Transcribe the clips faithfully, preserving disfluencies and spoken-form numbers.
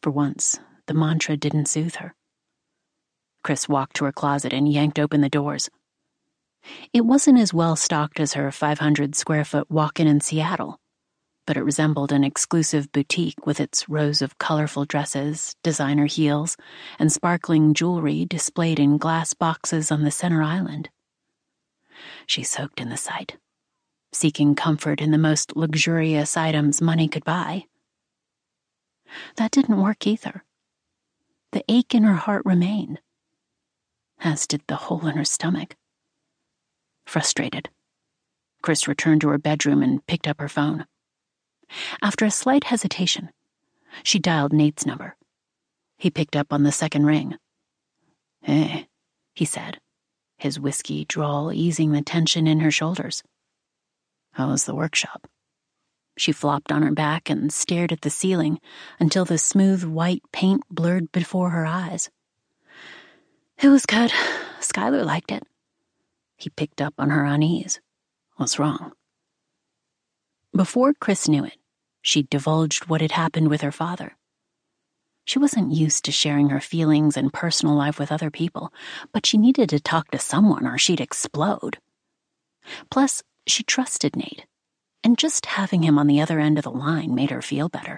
For once, the mantra didn't soothe her. Chris walked to her closet and yanked open the doors. It wasn't as well stocked as her five hundred square foot walk-in in Seattle, but it resembled an exclusive boutique with its rows of colorful dresses, designer heels, and sparkling jewelry displayed in glass boxes on the center island. She soaked in the sight, seeking comfort in the most luxurious items money could buy. That didn't work either. The ache in her heart remained, as did the hole in her stomach. Frustrated, Chris returned to her bedroom and picked up her phone. After a slight hesitation, she dialed Nate's number. He picked up on the second ring. "Hey," he said, his whiskey drawl easing the tension in her shoulders. "How was the workshop?" She flopped on her back and stared at the ceiling until the smooth white paint blurred before her eyes. "It was good. Skylar liked it." He picked up on her unease. "What's wrong?" Before Chris knew it, she'd divulged what had happened with her father. She wasn't used to sharing her feelings and personal life with other people, but she needed to talk to someone or she'd explode. Plus, she trusted Nate, and just having him on the other end of the line made her feel better.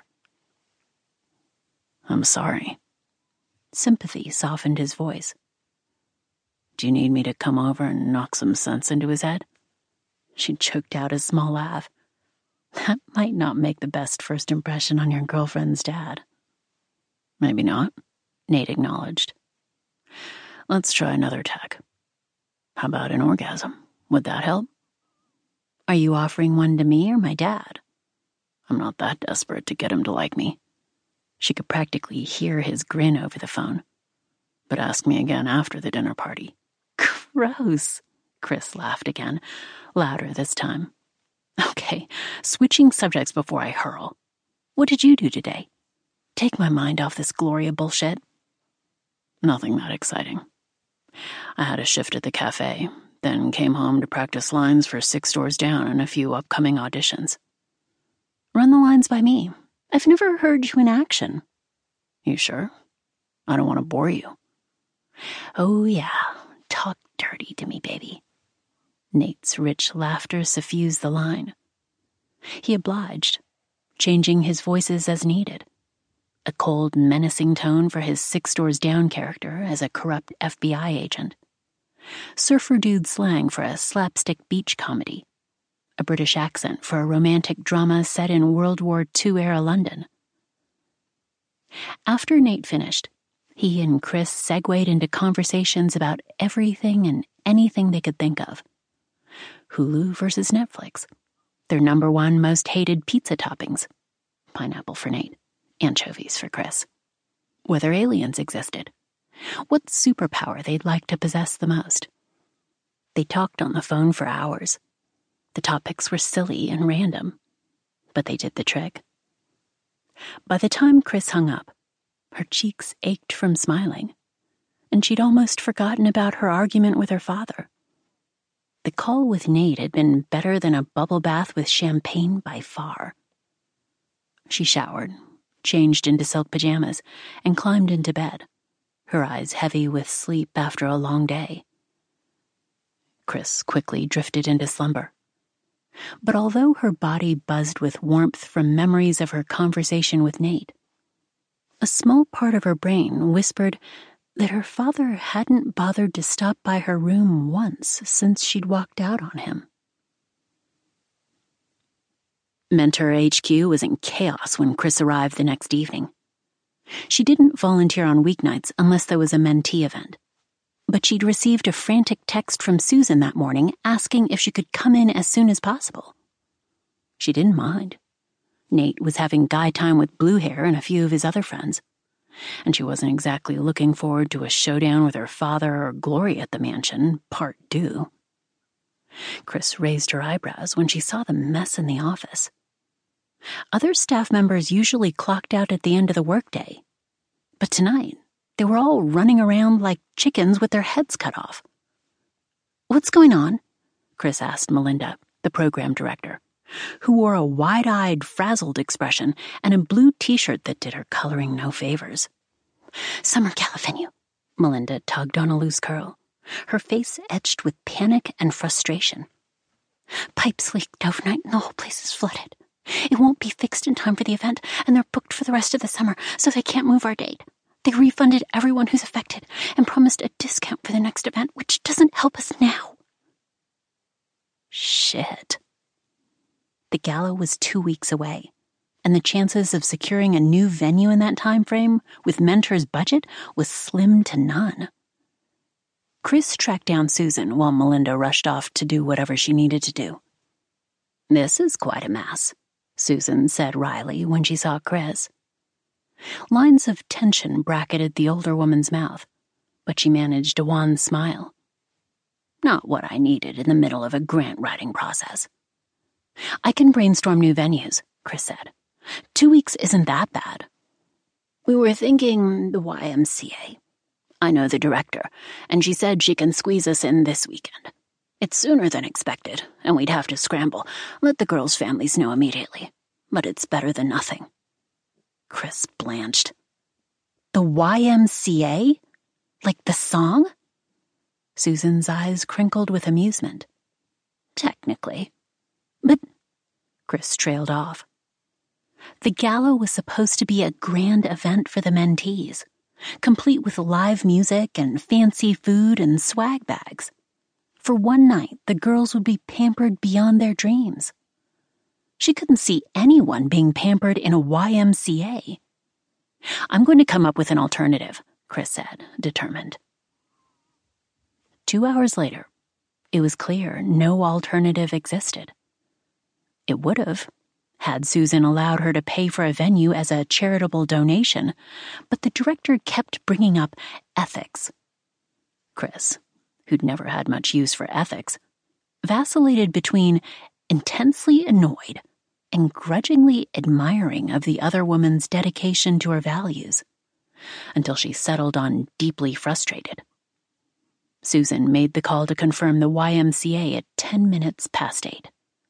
"I'm sorry." Sympathy softened his voice. "Do you need me to come over and knock some sense into his head?" She choked out a small laugh. "That might not make the best first impression on your girlfriend's dad." "Maybe not," Nate acknowledged. "Let's try another tack. How about an orgasm? Would that help?" "Are you offering one to me or my dad?" "I'm not that desperate to get him to like me." She could practically hear his grin over the phone. "But ask me again after the dinner party." "Gross," Chris laughed again, louder this time. "Okay, switching subjects before I hurl. What did you do today? Take my mind off this Gloria bullshit." "Nothing that exciting. I had a shift at the cafe, then came home to practice lines for Six Doors Down and a few upcoming auditions." "Run the lines by me. I've never heard you in action." "You sure? I don't want to bore you." "Oh yeah, talk dirty to me, baby." Nate's rich laughter suffused the line. He obliged, changing his voices as needed. A cold, menacing tone for his Six Doors Down character as a corrupt F B I agent. Surfer dude slang for a slapstick beach comedy. A British accent for a romantic drama set in World War Two-era London. After Nate finished, he and Chris segued into conversations about everything and anything they could think of. Hulu versus Netflix. Their number one most hated pizza toppings. Pineapple for Nate. Anchovies for Chris. Whether aliens existed. What superpower they'd like to possess the most. They talked on the phone for hours. The topics were silly and random, but they did the trick. By the time Chris hung up, her cheeks ached from smiling, and she'd almost forgotten about her argument with her father. The call with Nate had been better than a bubble bath with champagne by far. She showered, changed into silk pajamas, and climbed into bed, her eyes heavy with sleep after a long day. Chris quickly drifted into slumber. But although her body buzzed with warmth from memories of her conversation with Nate, a small part of her brain whispered that her father hadn't bothered to stop by her room once since she'd walked out on him. Mentor H Q was in chaos when Chris arrived the next evening. She didn't volunteer on weeknights unless there was a mentee event, but she'd received a frantic text from Susan that morning asking if she could come in as soon as possible. She didn't mind. Nate was having guy time with Blue Hair and a few of his other friends, and she wasn't exactly looking forward to a showdown with her father or Gloria at the mansion, part due. Chris raised her eyebrows when she saw the mess in the office. Other staff members usually clocked out at the end of the workday, but tonight they were all running around like chickens with their heads cut off. "What's going on?" Chris asked Melinda, the program director, who wore a wide-eyed, frazzled expression and a blue t-shirt that did her coloring no favors. "Summer Galavenue." Melinda tugged on a loose curl, her face etched with panic and frustration. "Pipes leaked overnight and the whole place is flooded. It won't be fixed in time for the event, and they're booked for the rest of the summer, so they can't move our date. They refunded everyone who's affected and promised a discount for the next event, which doesn't help us now." Shit. The gala was two weeks away, and the chances of securing a new venue in that time frame with Mentor's budget was slim to none. Chris tracked down Susan while Melinda rushed off to do whatever she needed to do. "This is quite a mess," Susan said wryly when she saw Chris. Lines of tension bracketed the older woman's mouth, but she managed a wan smile. "Not what I needed in the middle of a grant writing process." "I can brainstorm new venues," Chris said. "Two weeks isn't that bad." "We were thinking the Y M C A. I know the director, and she said she can squeeze us in this weekend. It's sooner than expected, and we'd have to scramble, let the girls' families know immediately. But it's better than nothing." Chris blanched. "The Y M C A? Like the song?" Susan's eyes crinkled with amusement. "Technically. But—" Chris trailed off. The gala was supposed to be a grand event for the mentees, complete with live music and fancy food and swag bags. For one night, the girls would be pampered beyond their dreams. She couldn't see anyone being pampered in a Y M C A. "I'm going to come up with an alternative," Chris said, determined. Two hours later, it was clear no alternative existed. It would have, had Susan allowed her to pay for a venue as a charitable donation, but the director kept bringing up ethics. Chris, who'd never had much use for ethics, vacillated between intensely annoyed and grudgingly admiring of the other woman's dedication to her values, until she settled on deeply frustrated. Susan made the call to confirm the Y M C A at ten minutes past eight.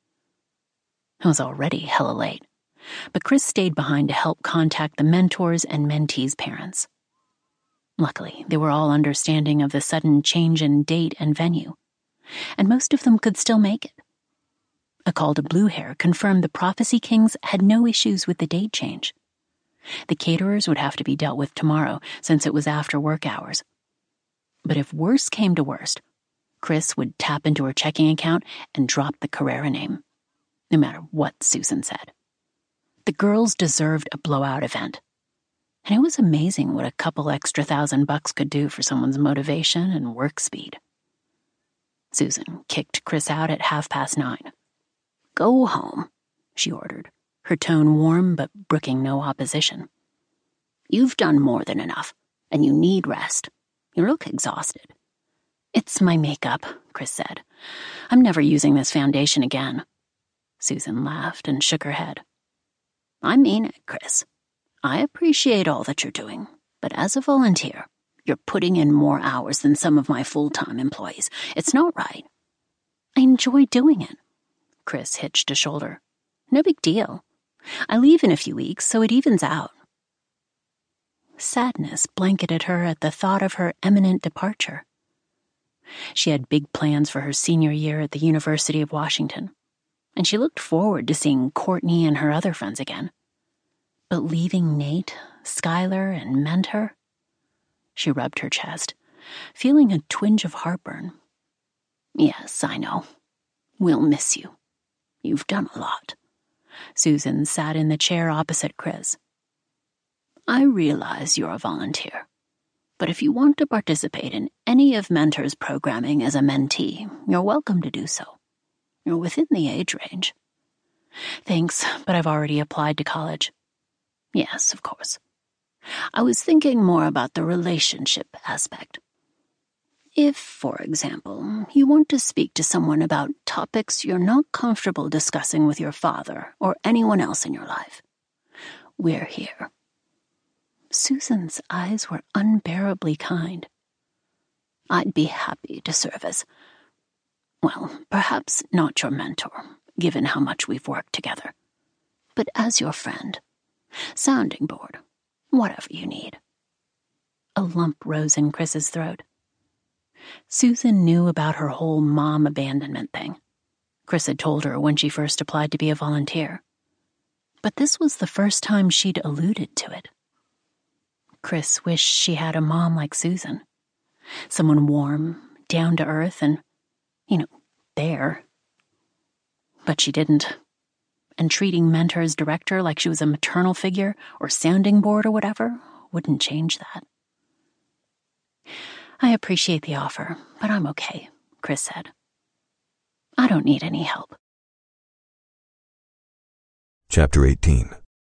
It was already hella late, but Chris stayed behind to help contact the mentors and mentees' parents. Luckily, they were all understanding of the sudden change in date and venue, and most of them could still make it. A call to Blue Hair confirmed the Prophecy Kings had no issues with the date change. The caterers would have to be dealt with tomorrow, since it was after work hours. But if worse came to worst, Chris would tap into her checking account and drop the Carrera name, no matter what Susan said. The girls deserved a blowout event, and it was amazing what a couple extra thousand bucks could do for someone's motivation and work speed. Susan kicked Chris out at half past nine. "Go home," she ordered, her tone warm but brooking no opposition. "You've done more than enough, and you need rest. You look exhausted." "It's my makeup," Chris said. "I'm never using this foundation again." Susan laughed and shook her head. "I mean it, Chris. I appreciate all that you're doing, but as a volunteer, you're putting in more hours than some of my full-time employees. It's not right." "I enjoy doing it." Chris hitched a shoulder. "No big deal. I leave in a few weeks, so it evens out." Sadness blanketed her at the thought of her imminent departure. She had big plans for her senior year at the University of Washington, and she looked forward to seeing Courtney and her other friends again. But leaving Nate, Skylar, and Mentor? She rubbed her chest, feeling a twinge of heartburn. "Yes, I know. We'll miss you. You've done a lot." Susan sat in the chair opposite Chris. "I realize you're a volunteer, but if you want to participate in any of Mentor's programming as a mentee, you're welcome to do so. You're within the age range." "Thanks, but I've already applied to college." "Yes, of course. I was thinking more about the relationship aspect. If, for example, you want to speak to someone about topics you're not comfortable discussing with your father or anyone else in your life, we're here." Susan's eyes were unbearably kind. "I'd be happy to serve as, well, perhaps not your mentor, given how much we've worked together. But as your friend, sounding board, whatever you need. A lump rose in Chris's throat. Susan knew about her whole mom abandonment thing. Chris had told her when she first applied to be a volunteer. But this was the first time she'd alluded to it. Chris wished she had a mom like Susan. Someone warm, down to earth, and, you know, there. But she didn't. And treating Mentor's director like she was a maternal figure or sounding board or whatever wouldn't change that. I appreciate the offer, but I'm okay, Chris said. I don't need any help. Chapter eighteen.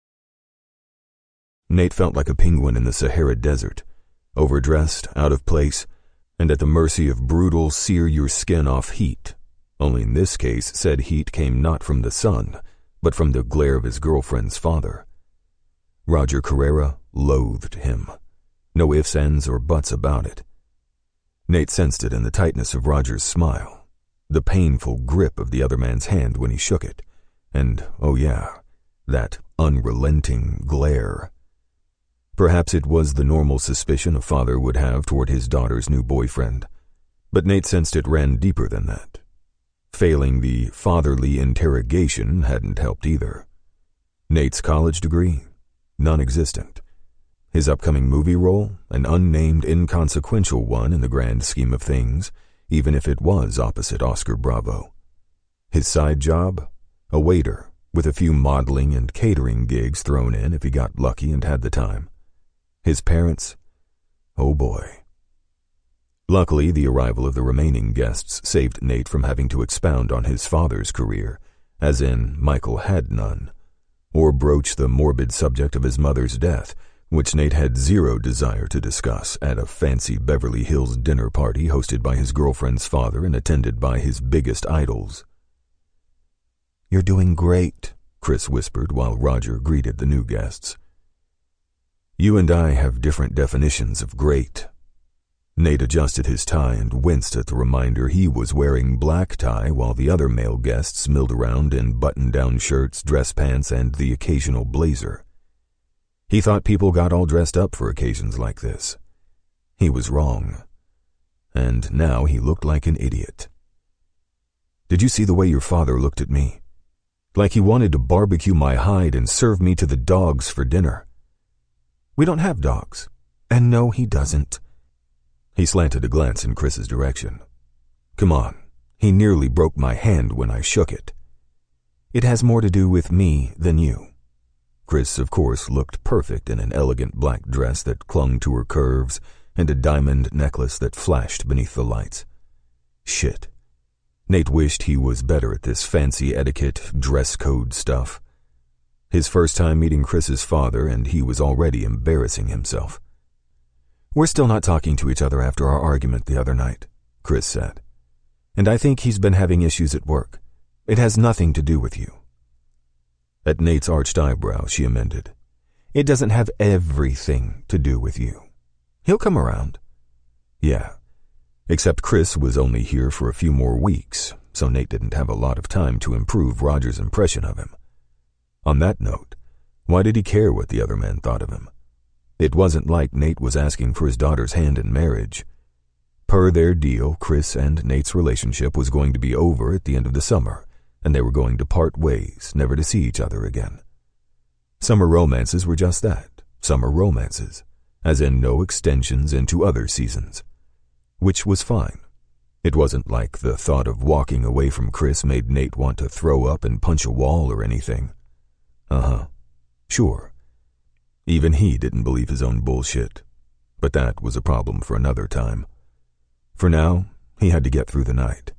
Nate felt like a penguin in the Sahara Desert, overdressed, out of place, and at the mercy of brutal, sear-your-skin-off heat. Only in this case, said heat came not from the sun, but from the glare of his girlfriend's father. Roger Carrera loathed him. No ifs, ands, or buts about it. Nate sensed it in the tightness of Roger's smile, the painful grip of the other man's hand when he shook it, and, oh yeah, that unrelenting glare. Perhaps it was the normal suspicion a father would have toward his daughter's new boyfriend, but Nate sensed it ran deeper than that. Failing the fatherly interrogation hadn't helped either. Nate's college degree? Non-existent. His upcoming movie role? An unnamed, inconsequential one in the grand scheme of things, even if it was opposite Oscar Bravo. His side job? A waiter, with a few modeling and catering gigs thrown in if he got lucky and had the time. His parents? Oh boy. Luckily, the arrival of the remaining guests saved Nate from having to expound on his father's career, as in Michael had none, or broach the morbid subject of his mother's death, which Nate had zero desire to discuss at a fancy Beverly Hills dinner party hosted by his girlfriend's father and attended by his biggest idols. "You're doing great," Chris whispered while Roger greeted the new guests. "You and I have different definitions of great." Nate adjusted his tie and winced at the reminder he was wearing black tie while the other male guests milled around in button-down shirts, dress pants, and the occasional blazer. He thought people got all dressed up for occasions like this. He was wrong. And now he looked like an idiot. "Did you see the way your father looked at me? Like he wanted to barbecue my hide and serve me to the dogs for dinner." "We don't have dogs." "And no, he doesn't." He slanted a glance in Chris's direction. "Come on, he nearly broke my hand when I shook it." "It has more to do with me than you." Chris, of course, looked perfect in an elegant black dress that clung to her curves and a diamond necklace that flashed beneath the lights. Shit. Nate wished he was better at this fancy etiquette, dress code stuff. His first time meeting Chris's father, and he was already embarrassing himself. "We're still not talking to each other after our argument the other night," Chris said. "And I think he's been having issues at work. It has nothing to do with you." At Nate's arched eyebrow, she amended. "It doesn't have everything to do with you. He'll come around." Yeah, except Chris was only here for a few more weeks, so Nate didn't have a lot of time to improve Roger's impression of him. On that note, why did he care what the other man thought of him? It wasn't like Nate was asking for his daughter's hand in marriage. Per their deal, Chris and Nate's relationship was going to be over at the end of the summer, and they were going to part ways, never to see each other again. Summer romances were just that, summer romances, as in no extensions into other seasons. Which was fine. It wasn't like the thought of walking away from Chris made Nate want to throw up and punch a wall or anything. Uh-huh. Sure. Even he didn't believe his own bullshit. But that was a problem for another time. For now, he had to get through the night.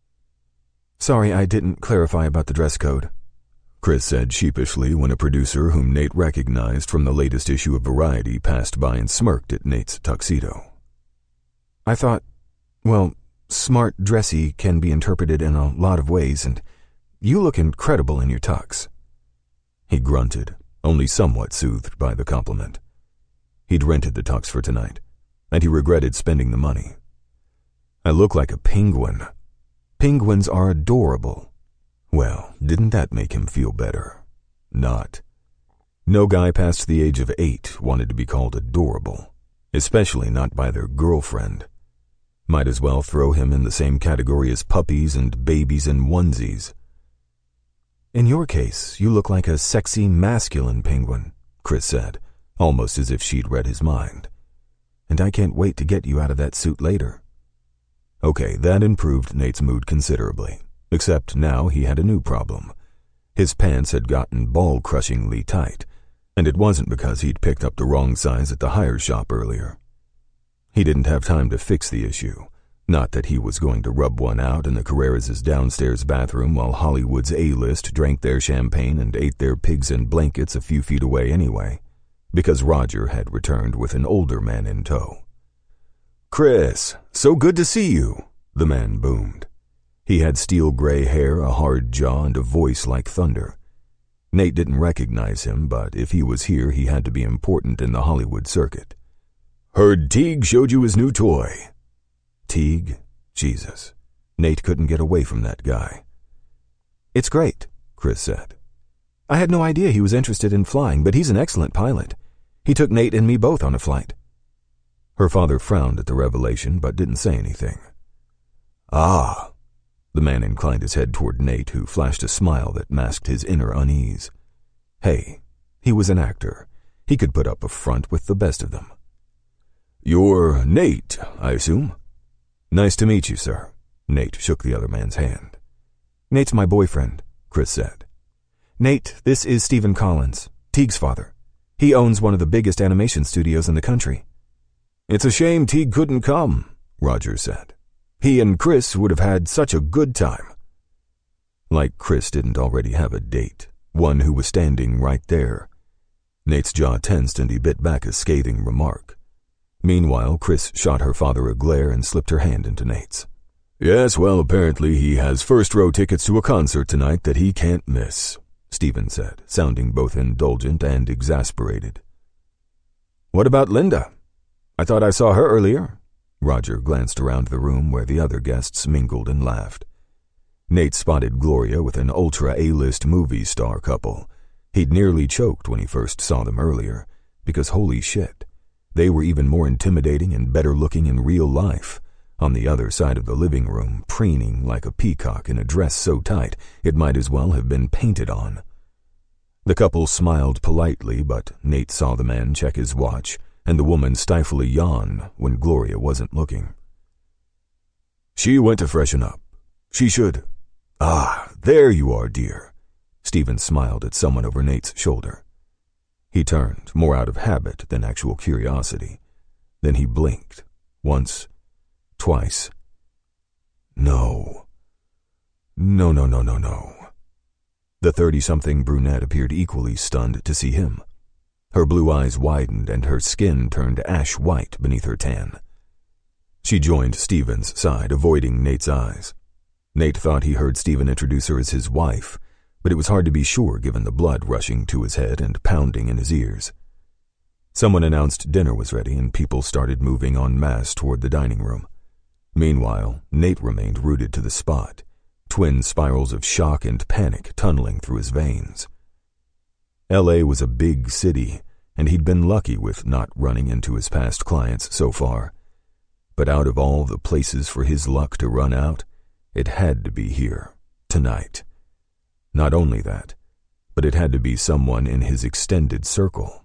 "Sorry I didn't clarify about the dress code," Chris said sheepishly when a producer whom Nate recognized from the latest issue of Variety passed by and smirked at Nate's tuxedo. "I thought, well, smart dressy can be interpreted in a lot of ways, and you look incredible in your tux." He grunted, only somewhat soothed by the compliment. He'd rented the tux for tonight, and he regretted spending the money. "I look like a penguin." "Penguins are adorable." Well, didn't that make him feel better? Not. No guy past the age of eight wanted to be called adorable, especially not by their girlfriend. Might as well throw him in the same category as puppies and babies in onesies. In your case, you look like a sexy, masculine penguin, Chris said, almost as if she'd read his mind. And I can't wait to get you out of that suit later. Okay, that improved Nate's mood considerably, except now he had a new problem. His pants had gotten ball-crushingly tight, and it wasn't because he'd picked up the wrong size at the hire shop earlier. He didn't have time to fix the issue, not that he was going to rub one out in the Carreras' downstairs bathroom while Hollywood's A-list drank their champagne and ate their pigs in blankets a few feet away anyway, because Roger had returned with an older man in tow. "Chris, so good to see you," the man boomed. He had steel-gray hair, a hard jaw, and a voice like thunder. Nate didn't recognize him, but if he was here, he had to be important in the Hollywood circuit. "Heard Teague showed you his new toy." Teague? Jesus. Nate couldn't get away from that guy. "It's great," Chris said. "I had no idea he was interested in flying, but he's an excellent pilot. He took Nate and me both on a flight." Her father frowned at the revelation, but didn't say anything. "Ah." The man inclined his head toward Nate, who flashed a smile that masked his inner unease. Hey, he was an actor. He could put up a front with the best of them. "You're Nate, I assume?" "Nice to meet you, sir." Nate shook the other man's hand. "Nate's my boyfriend," Chris said. "Nate, this is Stephen Collins, Teague's father. He owns one of the biggest animation studios in the country." "It's a shame Teague couldn't come," Roger said. "He and Chris would have had such a good time." Like Chris didn't already have a date, one who was standing right there. Nate's jaw tensed and he bit back a scathing remark. Meanwhile, Chris shot her father a glare and slipped her hand into Nate's. "Yes, well, apparently he has first-row tickets to a concert tonight that he can't miss," Stephen said, sounding both indulgent and exasperated. "What about Linda? I thought I saw her earlier." Roger glanced around the room where the other guests mingled and laughed. Nate spotted Gloria with an ultra A-list movie star couple. He'd nearly choked when he first saw them earlier, because holy shit, they were even more intimidating and better looking in real life, on the other side of the living room, preening like a peacock in a dress so tight it might as well have been painted on. The couple smiled politely, but Nate saw the man check his watch and the woman stifle a yawn when Gloria wasn't looking. "She went to freshen up. She should." "Ah, there you are, dear." Stephen smiled at someone over Nate's shoulder. He turned, more out of habit than actual curiosity. Then he blinked. Once, twice. No. No, no, no, no, no. The thirty-something brunette appeared equally stunned to see him. Her blue eyes widened and her skin turned ash-white beneath her tan. She joined Stephen's side, avoiding Nate's eyes. Nate thought he heard Stephen introduce her as his wife, but it was hard to be sure given the blood rushing to his head and pounding in his ears. Someone announced dinner was ready and people started moving en masse toward the dining room. Meanwhile, Nate remained rooted to the spot, twin spirals of shock and panic tunneling through his veins. L A was a big city, and he'd been lucky with not running into his past clients so far. But out of all the places for his luck to run out, it had to be here, tonight. Not only that, but it had to be someone in his extended circle.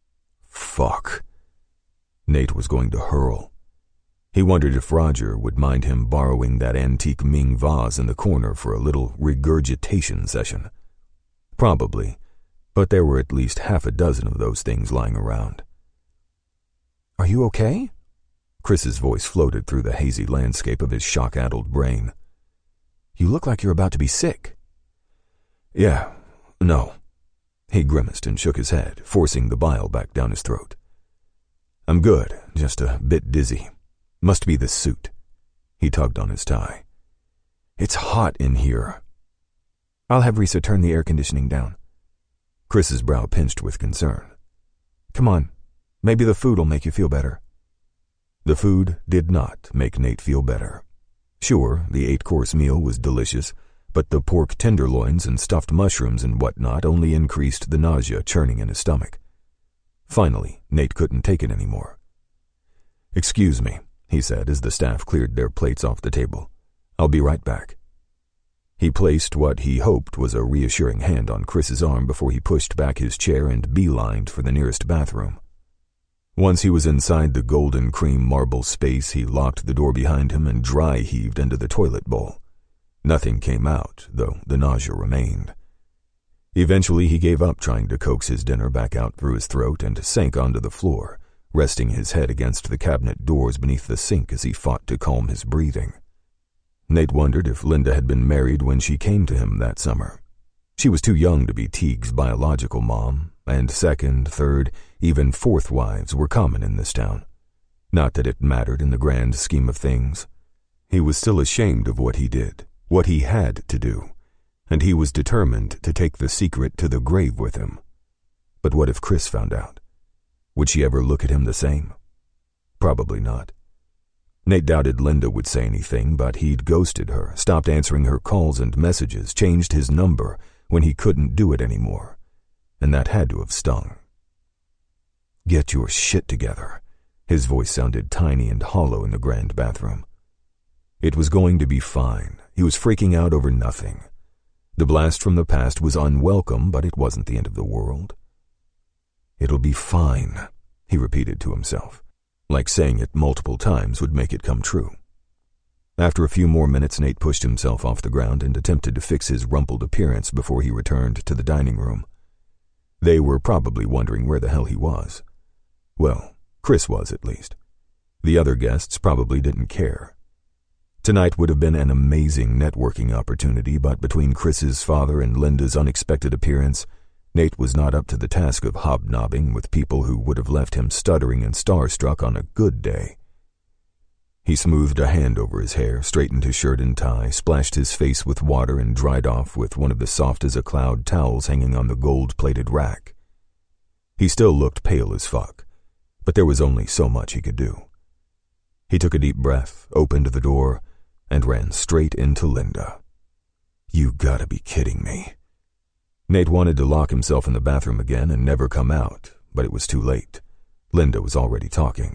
Fuck. Nate was going to hurl. He wondered if Roger would mind him borrowing that antique Ming vase in the corner for a little regurgitation session. Probably, but there were at least half a dozen of those things lying around. "Are you okay?" Chris's voice floated through the hazy landscape of his shock-addled brain. "You look like you're about to be sick." "Yeah, no." He grimaced and shook his head, forcing the bile back down his throat. "I'm good, just a bit dizzy. Must be this suit." He tugged on his tie. "It's hot in here." "I'll have Risa turn the air conditioning down." Chris's brow pinched with concern. "Come on, maybe the food will make you feel better." The food did not make Nate feel better. Sure, the eight-course meal was delicious, but the pork tenderloins and stuffed mushrooms and whatnot only increased the nausea churning in his stomach. Finally, Nate couldn't take it anymore. "Excuse me," he said as the staff cleared their plates off the table. "I'll be right back." He placed what he hoped was a reassuring hand on Chris's arm before he pushed back his chair and beelined for the nearest bathroom. Once he was inside the golden cream marble space, he locked the door behind him and dry-heaved into the toilet bowl. Nothing came out, though the nausea remained. Eventually, he gave up trying to coax his dinner back out through his throat and sank onto the floor, resting his head against the cabinet doors beneath the sink as he fought to calm his breathing. Nate wondered if Linda had been married when she came to him that summer. She was too young to be Teague's biological mom, and second, third, even fourth wives were common in this town. Not that it mattered in the grand scheme of things. He was still ashamed of what he did, what he had to do, and he was determined to take the secret to the grave with him. But what if Chris found out? Would she ever look at him the same? Probably not. Nate doubted Linda would say anything, but he'd ghosted her, stopped answering her calls and messages, changed his number when he couldn't do it anymore, and that had to have stung. "Get your shit together." His voice sounded tiny and hollow in the grand bathroom. It was going to be fine. He was freaking out over nothing. The blast from the past was unwelcome, but it wasn't the end of the world. "It'll be fine," he repeated to himself, like saying it multiple times would make it come true. After a few more minutes, Nate pushed himself off the ground and attempted to fix his rumpled appearance before he returned to the dining room. They were probably wondering where the hell he was. Well, Chris was at least. The other guests probably didn't care. Tonight would have been an amazing networking opportunity, but between Chris's father and Linda's unexpected appearance, Nate was not up to the task of hobnobbing with people who would have left him stuttering and starstruck on a good day. He smoothed a hand over his hair, straightened his shirt and tie, splashed his face with water, and dried off with one of the soft-as-a-cloud towels hanging on the gold-plated rack. He still looked pale as fuck, but there was only so much he could do. He took a deep breath, opened the door, and ran straight into Linda. "You gotta be kidding me." Nate wanted to lock himself in the bathroom again and never come out, but it was too late. Linda was already talking.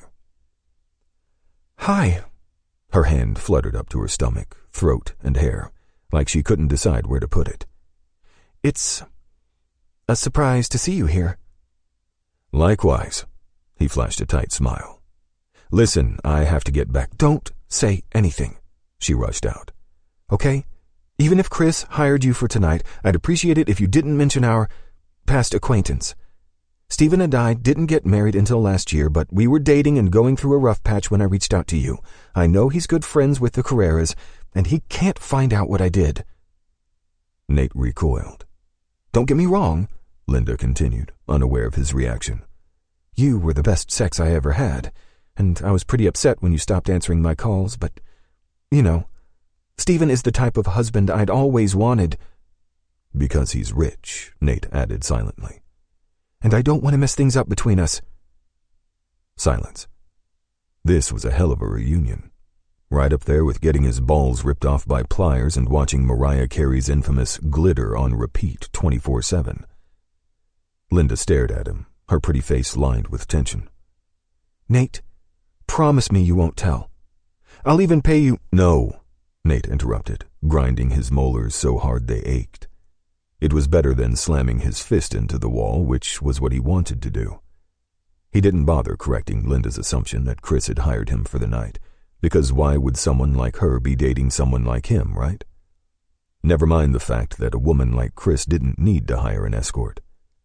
"Hi." Her hand fluttered up to her stomach, throat, and hair, like she couldn't decide where to put it. "It's a surprise to see you here." "Likewise." He flashed a tight smile. "Listen, I have to get back." "Don't say anything," she rushed out. "Okay? Even if Chris hired you for tonight, I'd appreciate it if you didn't mention our past acquaintance. Stephen and I didn't get married until last year, but we were dating and going through a rough patch when I reached out to you. I know he's good friends with the Carreras, and he can't find out what I did." Nate recoiled. "Don't get me wrong," Linda continued, unaware of his reaction. "You were the best sex I ever had, and I was pretty upset when you stopped answering my calls, but, you know, Stephen is the type of husband I'd always wanted." "Because he's rich," Nate added silently. "And I don't want to mess things up between us." Silence. This was a hell of a reunion. Right up there with getting his balls ripped off by pliers and watching Mariah Carey's infamous Glitter on repeat twenty-four seven. Linda stared at him, her pretty face lined with tension. "Nate, promise me you won't tell. I'll even pay you—" "No," Nate interrupted, grinding his molars so hard they ached. It was better than slamming his fist into the wall, which was what he wanted to do. He didn't bother correcting Linda's assumption that Chris had hired him for the night, because why would someone like her be dating someone like him, right? Never mind the fact that a woman like Chris didn't need to hire an escort.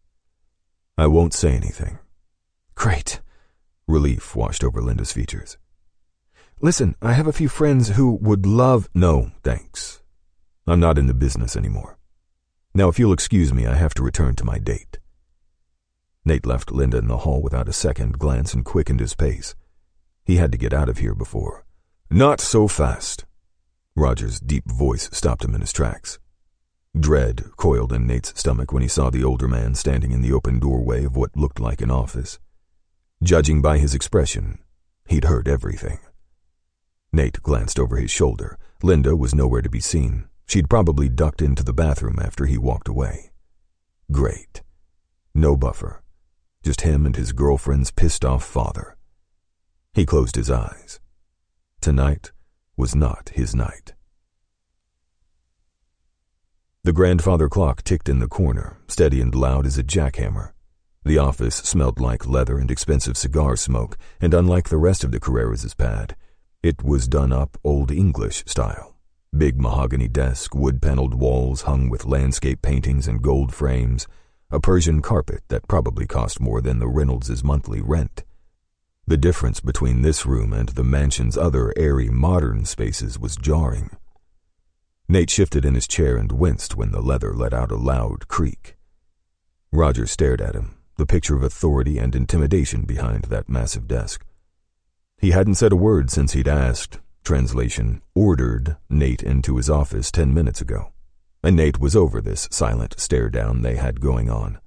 "I won't say anything." "Great." Relief washed over Linda's features. "Listen, I have a few friends who would love—" "No, thanks. I'm not in the business anymore. Now, if you'll excuse me, I have to return to my date." Nate left Linda in the hall without a second glance and quickened his pace. He had to get out of here before. "Not so fast." Roger's deep voice stopped him in his tracks. Dread coiled in Nate's stomach when he saw the older man standing in the open doorway of what looked like an office. Judging by his expression, he'd heard everything. Nate glanced over his shoulder. Linda was nowhere to be seen. She'd probably ducked into the bathroom after he walked away. Great. No buffer. Just him and his girlfriend's pissed-off father. He closed his eyes. Tonight was not his night. The grandfather clock ticked in the corner, steady and loud as a jackhammer. The office smelled like leather and expensive cigar smoke, and unlike the rest of the Carreras' pad, it was done up Old English style. Big mahogany desk, wood-paneled walls hung with landscape paintings and gold frames, a Persian carpet that probably cost more than the Reynolds' monthly rent. The difference between this room and the mansion's other airy modern spaces was jarring. Nate shifted in his chair and winced when the leather let out a loud creak. Roger stared at him, the picture of authority and intimidation behind that massive desk. He hadn't said a word since he'd asked, translation, ordered Nate into his office ten minutes ago, and Nate was over this silent stare-down they had going on.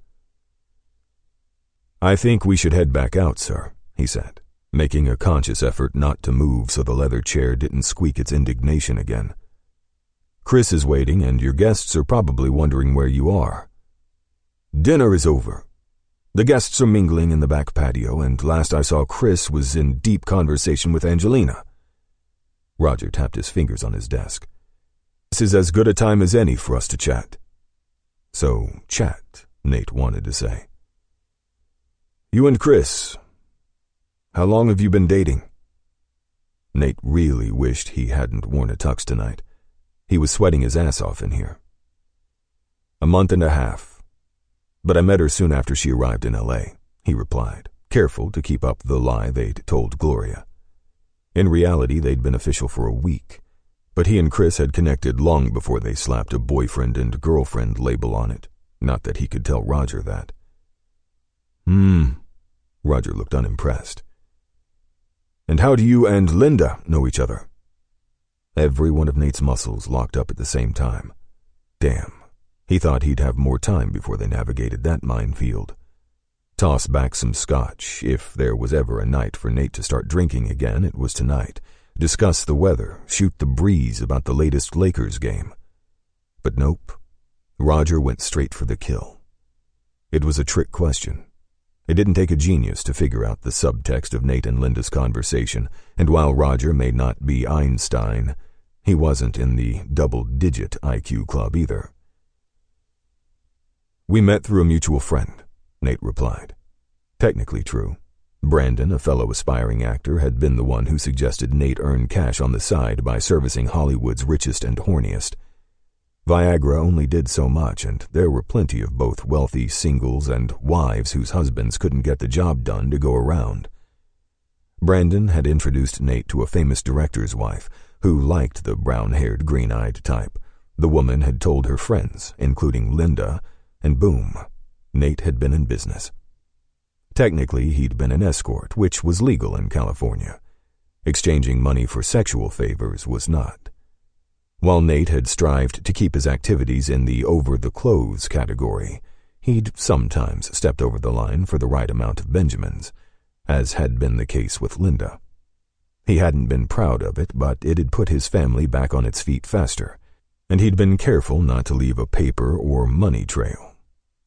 "I think we should head back out, sir," he said, making a conscious effort not to move so the leather chair didn't squeak its indignation again. "Chris is waiting, and your guests are probably wondering where you are." "Dinner is over. The guests are mingling in the back patio, and last I saw Chris was in deep conversation with Angelina." Roger tapped his fingers on his desk. "This is as good a time as any for us to chat." So, chat, Nate wanted to say. "You and Chris, how long have you been dating?" Nate really wished he hadn't worn a tux tonight. He was sweating his ass off in here. "A month and a half. But I met her soon after she arrived in L A, he replied, careful to keep up the lie they'd told Gloria. In reality, they'd been official for a week, but he and Chris had connected long before they slapped a boyfriend and girlfriend label on it. Not that he could tell Roger that. Hmm. Roger looked unimpressed. "And how do you and Linda know each other?" Every one of Nate's muscles locked up at the same time. Damn, he thought he'd have more time before they navigated that minefield. Toss back some scotch. If there was ever a night for Nate to start drinking again, it was tonight. Discuss the weather, shoot the breeze about the latest Lakers game. But nope. Roger went straight for the kill. It was a trick question. It didn't take a genius to figure out the subtext of Nate and Linda's conversation, and while Roger may not be Einstein, he wasn't in the double-digit I Q club either. "We met through a mutual friend," Nate replied. Technically true. Brandon, a fellow aspiring actor, had been the one who suggested Nate earn cash on the side by servicing Hollywood's richest and horniest. Viagra only did so much, and there were plenty of both wealthy singles and wives whose husbands couldn't get the job done to go around. Brandon had introduced Nate to a famous director's wife who liked the brown-haired, green-eyed type. The woman had told her friends, including Linda, and boom, Nate had been in business. Technically, he'd been an escort, which was legal in California. Exchanging money for sexual favors was not. While Nate had strived to keep his activities in the over-the-clothes category, he'd sometimes stepped over the line for the right amount of Benjamins, as had been the case with Linda. He hadn't been proud of it, but it had put his family back on its feet faster, and he'd been careful not to leave a paper or money trail.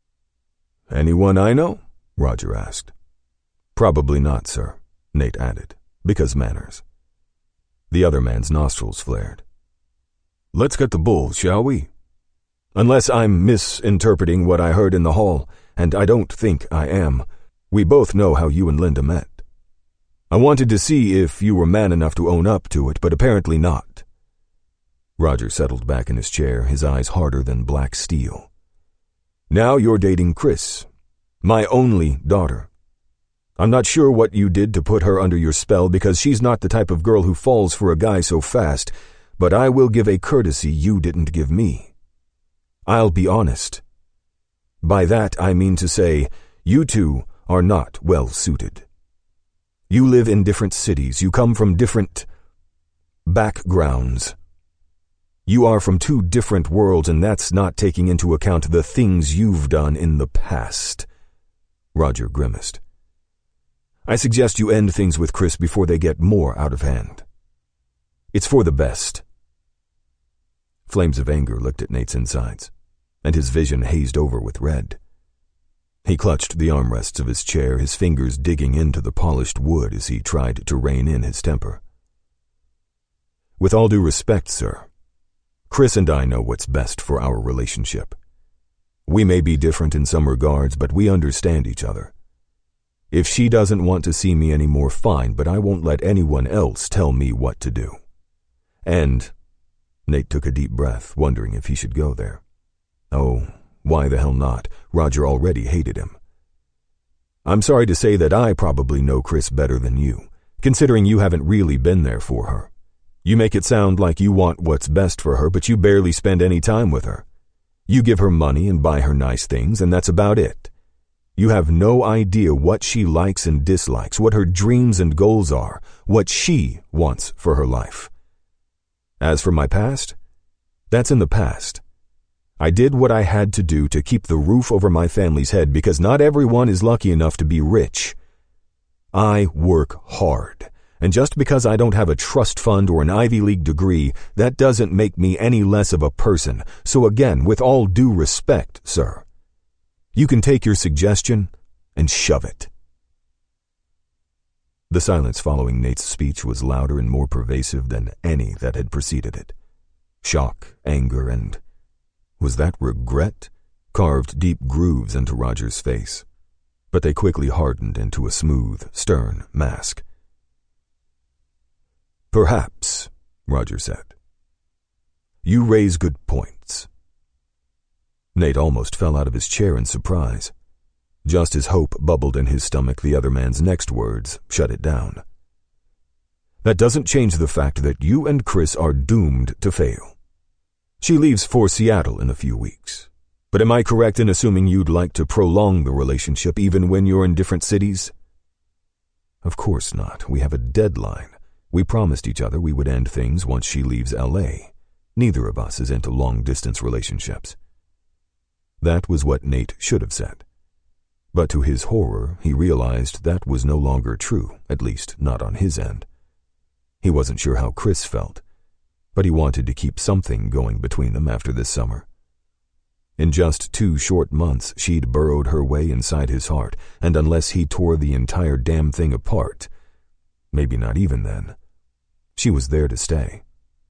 "Anyone I know?" Roger asked. "Probably not, sir," Nate added, because manners. The other man's nostrils flared. "Let's get the bull, shall we? Unless I'm misinterpreting what I heard in the hall, and I don't think I am. We both know how you and Linda met. I wanted to see if you were man enough to own up to it, but apparently not." Roger settled back in his chair, his eyes harder than black steel. "Now you're dating Chris, my only daughter. I'm not sure what you did to put her under your spell, because she's not the type of girl who falls for a guy so fast, but I will give a courtesy you didn't give me. I'll be honest. By that I mean to say, you two are not well suited. You live in different cities, you come from different backgrounds. You are from two different worlds, and that's not taking into account the things you've done in the past." Roger grimaced. "I suggest you end things with Chris before they get more out of hand. It's for the best." Flames of anger licked at Nate's insides, and his vision hazed over with red. He clutched the armrests of his chair, his fingers digging into the polished wood as he tried to rein in his temper. With all due respect, sir, Chris and I know what's best for our relationship. We may be different in some regards, but we understand each other. If she doesn't want to see me anymore, fine, but I won't let anyone else tell me what to do. And Nate took a deep breath, wondering if he should go there. Oh, why the hell not? Roger already hated him. I'm sorry to say that I probably know Chris better than you, considering you haven't really been there for her. You make it sound like you want what's best for her, but you barely spend any time with her. You give her money and buy her nice things, and that's about it. You have no idea what she likes and dislikes, what her dreams and goals are, what she wants for her life. As for my past, that's in the past. I did what I had to do to keep the roof over my family's head because not everyone is lucky enough to be rich. I work hard, and just because I don't have a trust fund or an Ivy League degree, that doesn't make me any less of a person. So again, with all due respect, sir, you can take your suggestion and shove it. The silence following Nate's speech was louder and more pervasive than any that had preceded it. Shock, anger, and was that regret? Carved deep grooves into Roger's face, but they quickly hardened into a smooth, stern mask. Perhaps, Roger said. You raise good points. Nate almost fell out of his chair in surprise. Just as hope bubbled in his stomach, the other man's next words shut it down. That doesn't change the fact that you and Chris are doomed to fail. She leaves for Seattle in a few weeks. But am I correct in assuming you'd like to prolong the relationship even when you're in different cities? Of course not. We have a deadline. We promised each other we would end things once she leaves L A. Neither of us is into long-distance relationships. That was what Nate should have said. But to his horror, he realized that was no longer true, at least not on his end. He wasn't sure how Chris felt, but he wanted to keep something going between them after this summer. In just two short months, she'd burrowed her way inside his heart, and unless he tore the entire damn thing apart, maybe not even then, she was there to stay.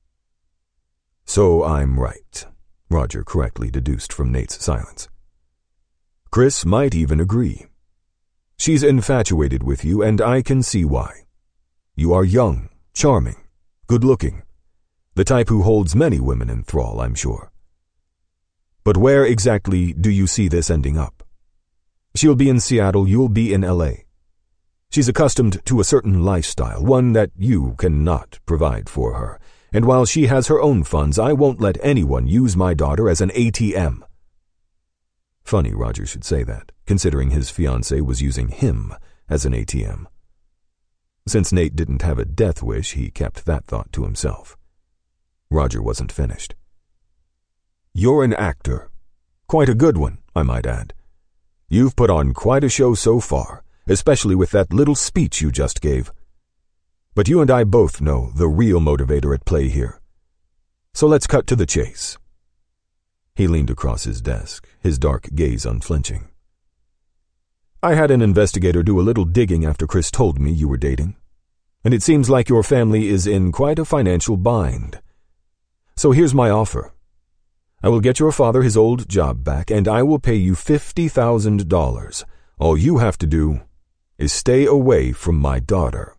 So I'm right, Roger correctly deduced from Nate's silence. Chris might even agree. She's infatuated with you, and I can see why. You are young, charming, good-looking, the type who holds many women in thrall, I'm sure. But where exactly do you see this ending up? She'll be in Seattle, you'll be in L A. She's accustomed to a certain lifestyle, one that you cannot provide for her, and while she has her own funds, I won't let anyone use my daughter as an A T M. Funny Roger should say that, considering his fiancée was using him as an A T M. Since Nate didn't have a death wish, he kept that thought to himself. Roger wasn't finished. You're an actor. Quite a good one, I might add. You've put on quite a show so far, especially with that little speech you just gave. But you and I both know the real motivator at play here. So let's cut to the chase. He leaned across his desk, his dark gaze unflinching. I had an investigator do a little digging after Chris told me you were dating, and it seems like your family is in quite a financial bind. So here's my offer. I will get your father his old job back, and I will pay you fifty thousand dollars. All you have to do is stay away from my daughter.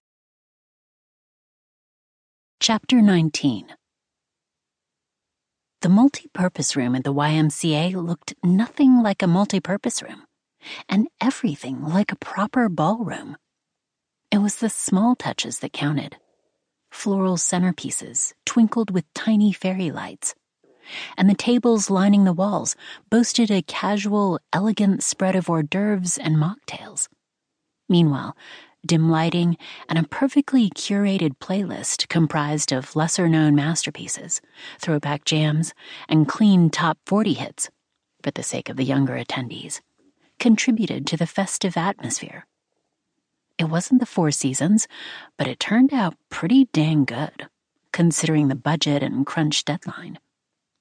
Chapter nineteen. The multi-purpose room at the Y M C A looked nothing like a multi-purpose room, and everything like a proper ballroom. It was the small touches that counted. Floral centerpieces twinkled with tiny fairy lights, and the tables lining the walls boasted a casual, elegant spread of hors d'oeuvres and mocktails. Meanwhile, dim lighting and a perfectly curated playlist comprised of lesser-known masterpieces, throwback jams, and clean top forty hits, for the sake of the younger attendees, contributed to the festive atmosphere. It wasn't the Four Seasons, but it turned out pretty dang good, considering the budget and crunch deadline.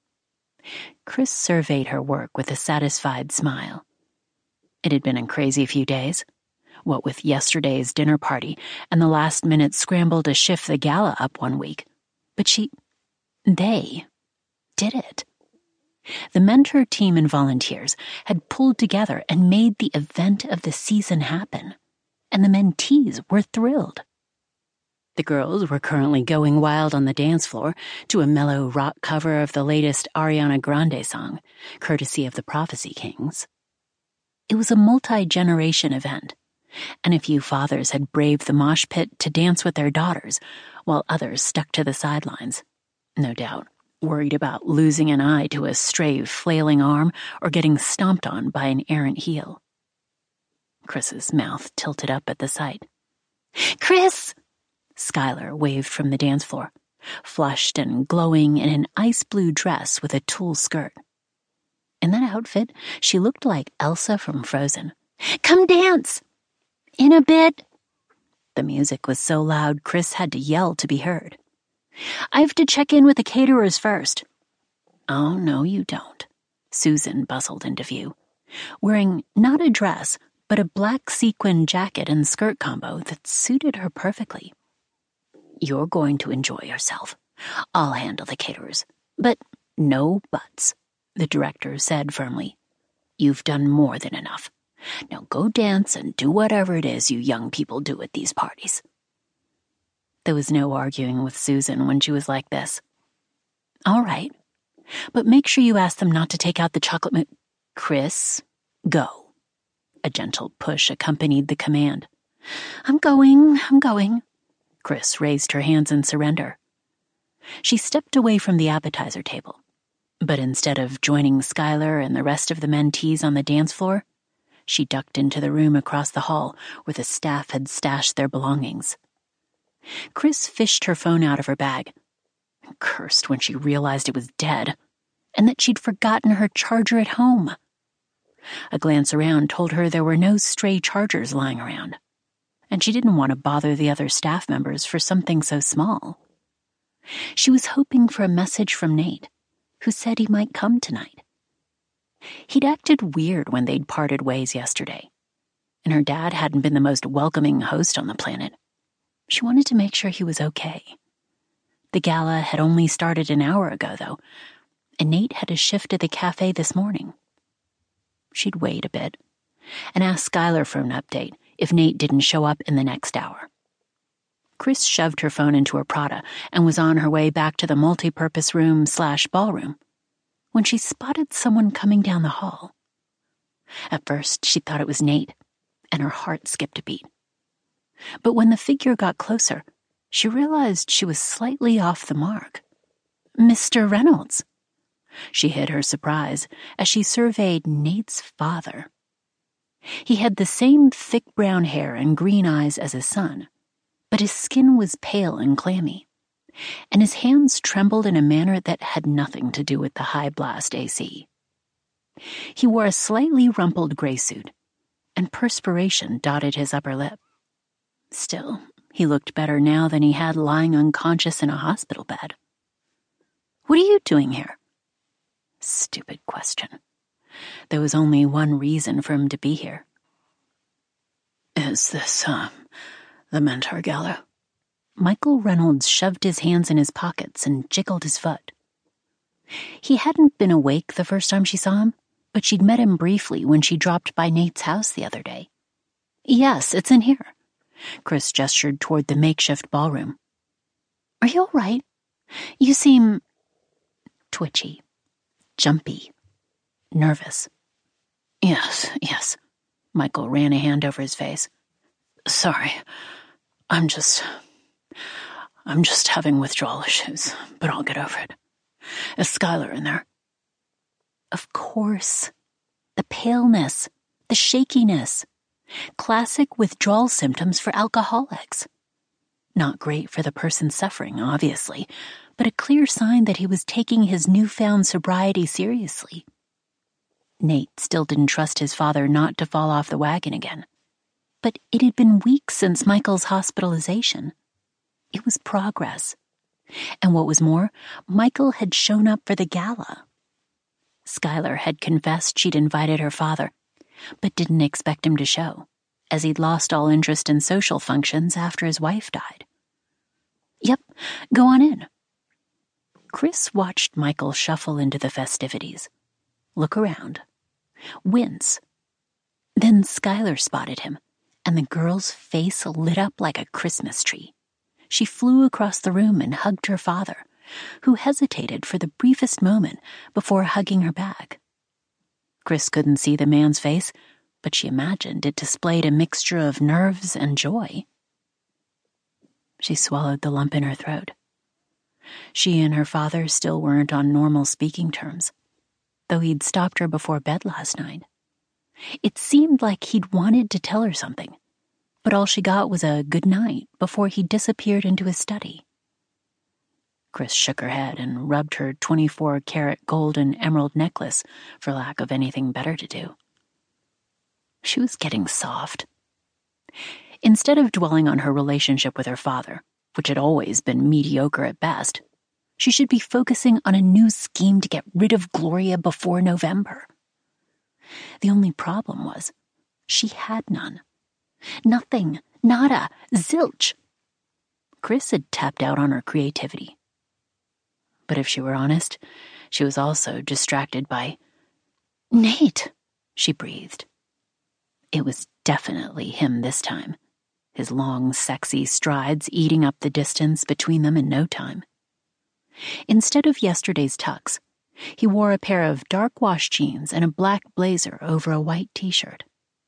Chris surveyed her work with a satisfied smile. It had been a crazy few days, what with yesterday's dinner party and the last-minute scramble to shift the gala up one week. But she, they, did it. The mentor team and volunteers had pulled together and made the event of the season happen, and the mentees were thrilled. The girls were currently going wild on the dance floor to a mellow rock cover of the latest Ariana Grande song, courtesy of the Prophecy Kings. It was a multi-generation event, and a few fathers had braved the mosh pit to dance with their daughters, while others stuck to the sidelines, no doubt worried about losing an eye to a stray flailing arm or getting stomped on by an errant heel. Chris's mouth tilted up at the sight. "Chris!" Skylar waved from the dance floor, flushed and glowing in an ice blue dress with a tulle skirt. In that outfit, she looked like Elsa from Frozen. "Come dance! In a bit." The music was so loud Chris had to yell to be heard. "I have to check in with the caterers first." "Oh, no, you don't." Susan bustled into view, wearing not a dress, but a black sequin jacket and skirt combo that suited her perfectly. "You're going to enjoy yourself. I'll handle the caterers. But no buts," the director said firmly. "You've done more than enough. Now go dance and do whatever it is you young people do at these parties." There was no arguing with Susan when she was like this. "All right, but make sure you ask them not to take out the chocolate mo- Chris, go." A gentle push accompanied the command. "I'm going, I'm going." Chris raised her hands in surrender. She stepped away from the appetizer table, but instead of joining Skylar and the rest of the mentees on the dance floor, she ducked into the room across the hall where the staff had stashed their belongings. Chris fished her phone out of her bag, and cursed when she realized it was dead, and that she'd forgotten her charger at home. A glance around told her there were no stray chargers lying around, and she didn't want to bother the other staff members for something so small. She was hoping for a message from Nate, who said he might come tonight. He'd acted weird when they'd parted ways yesterday, and her dad hadn't been the most welcoming host on the planet. She wanted to make sure he was okay. The gala had only started an hour ago, though, and Nate had a shift at the cafe this morning. She'd wait a bit and ask Skylar for an update if Nate didn't show up in the next hour. Chris shoved her phone into her Prada and was on her way back to the multi-purpose room slash ballroom when she spotted someone coming down the hall. At first, she thought it was Nate, and her heart skipped a beat. But when the figure got closer, she realized she was slightly off the mark. "Mister Reynolds." She hid her surprise as she surveyed Nate's father. He had the same thick brown hair and green eyes as his son, but his skin was pale and clammy, and his hands trembled in a manner that had nothing to do with the high-blast A C. He wore a slightly rumpled gray suit, and perspiration dotted his upper lip. Still, he looked better now than he had lying unconscious in a hospital bed. "What are you doing here?" Stupid question. There was only one reason for him to be here. "Is this, um, the mentor gala?" Michael Reynolds shoved his hands in his pockets and jiggled his foot. He hadn't been awake the first time she saw him, but she'd met him briefly when she dropped by Nate's house the other day. "Yes, it's in here." Chris gestured toward the makeshift ballroom. "Are you all right? You seem twitchy, jumpy, nervous." "Yes, yes." Michael ran a hand over his face. "Sorry, I'm just... I'm just having withdrawal issues, but I'll get over it. Is Skylar in there?" Of course. The paleness, the shakiness. Classic withdrawal symptoms for alcoholics. Not great for the person suffering, obviously, but a clear sign that he was taking his newfound sobriety seriously. Nate still didn't trust his father not to fall off the wagon again. But it had been weeks since Michael's hospitalization. It was progress. And what was more, Michael had shown up for the gala. Skylar had confessed she'd invited her father, but didn't expect him to show, as he'd lost all interest in social functions after his wife died. Yep, go on in. Chris watched Michael shuffle into the festivities, look around, wince. Then Skylar spotted him, and the girl's face lit up like a Christmas tree. She flew across the room and hugged her father, who hesitated for the briefest moment before hugging her back. Chris couldn't see the man's face, but she imagined it displayed a mixture of nerves and joy. She swallowed the lump in her throat. She and her father still weren't on normal speaking terms, though he'd stopped her before bed last night. It seemed like he'd wanted to tell her something, but all she got was a good night before he disappeared into his study. Chris shook her head and rubbed her twenty-four karat gold and emerald necklace for lack of anything better to do. She was getting soft. Instead of dwelling on her relationship with her father, which had always been mediocre at best, she should be focusing on a new scheme to get rid of Gloria before November. The only problem was, she had none. Nothing, nada, zilch. Chris had tapped out on her creativity. But if she were honest, she was also distracted by, "Nate," she breathed. It was definitely him this time, his long, sexy strides eating up the distance between them in no time. Instead of yesterday's tux, he wore a pair of dark wash jeans and a black blazer over a white t-shirt.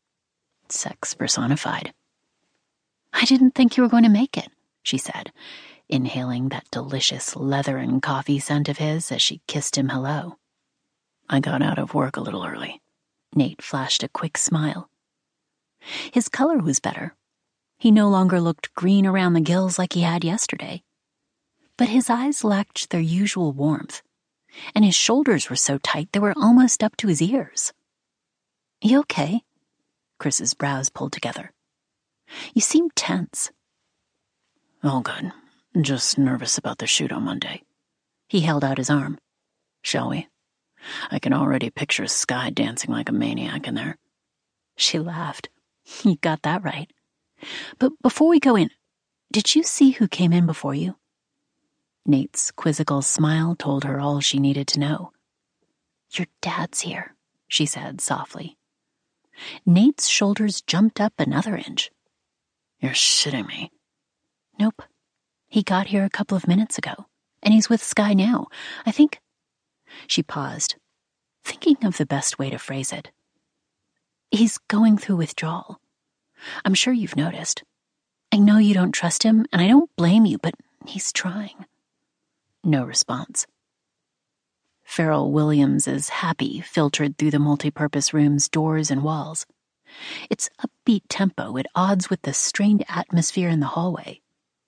Sex personified. "I didn't think you were going to make it," she said, inhaling that delicious leather and coffee scent of his as she kissed him hello. "I got out of work a little early." Nate flashed a quick smile. His color was better. He no longer looked green around the gills like he had yesterday. But his eyes lacked their usual warmth, and his shoulders were so tight they were almost up to his ears. "You okay?" Chris's brows pulled together. "You seem tense." "All good. Just nervous about the shoot on Monday." He held out his arm. "Shall we? I can already picture Sky dancing like a maniac in there." She laughed. "You got that right. But before we go in, did you see who came in before you?" Nate's quizzical smile told her all she needed to know. "Your dad's here," she said softly. Nate's shoulders jumped up another inch. "You're shitting me." "Nope. He got here a couple of minutes ago, and he's with Sky now. I think—" She paused, thinking of the best way to phrase it. "He's going through withdrawal. I'm sure you've noticed. I know you don't trust him, and I don't blame you, but he's trying." No response. Pharrell Williams's Happy filtered through the multipurpose room's doors and walls, its upbeat tempo at odds with the strained atmosphere in the hallway.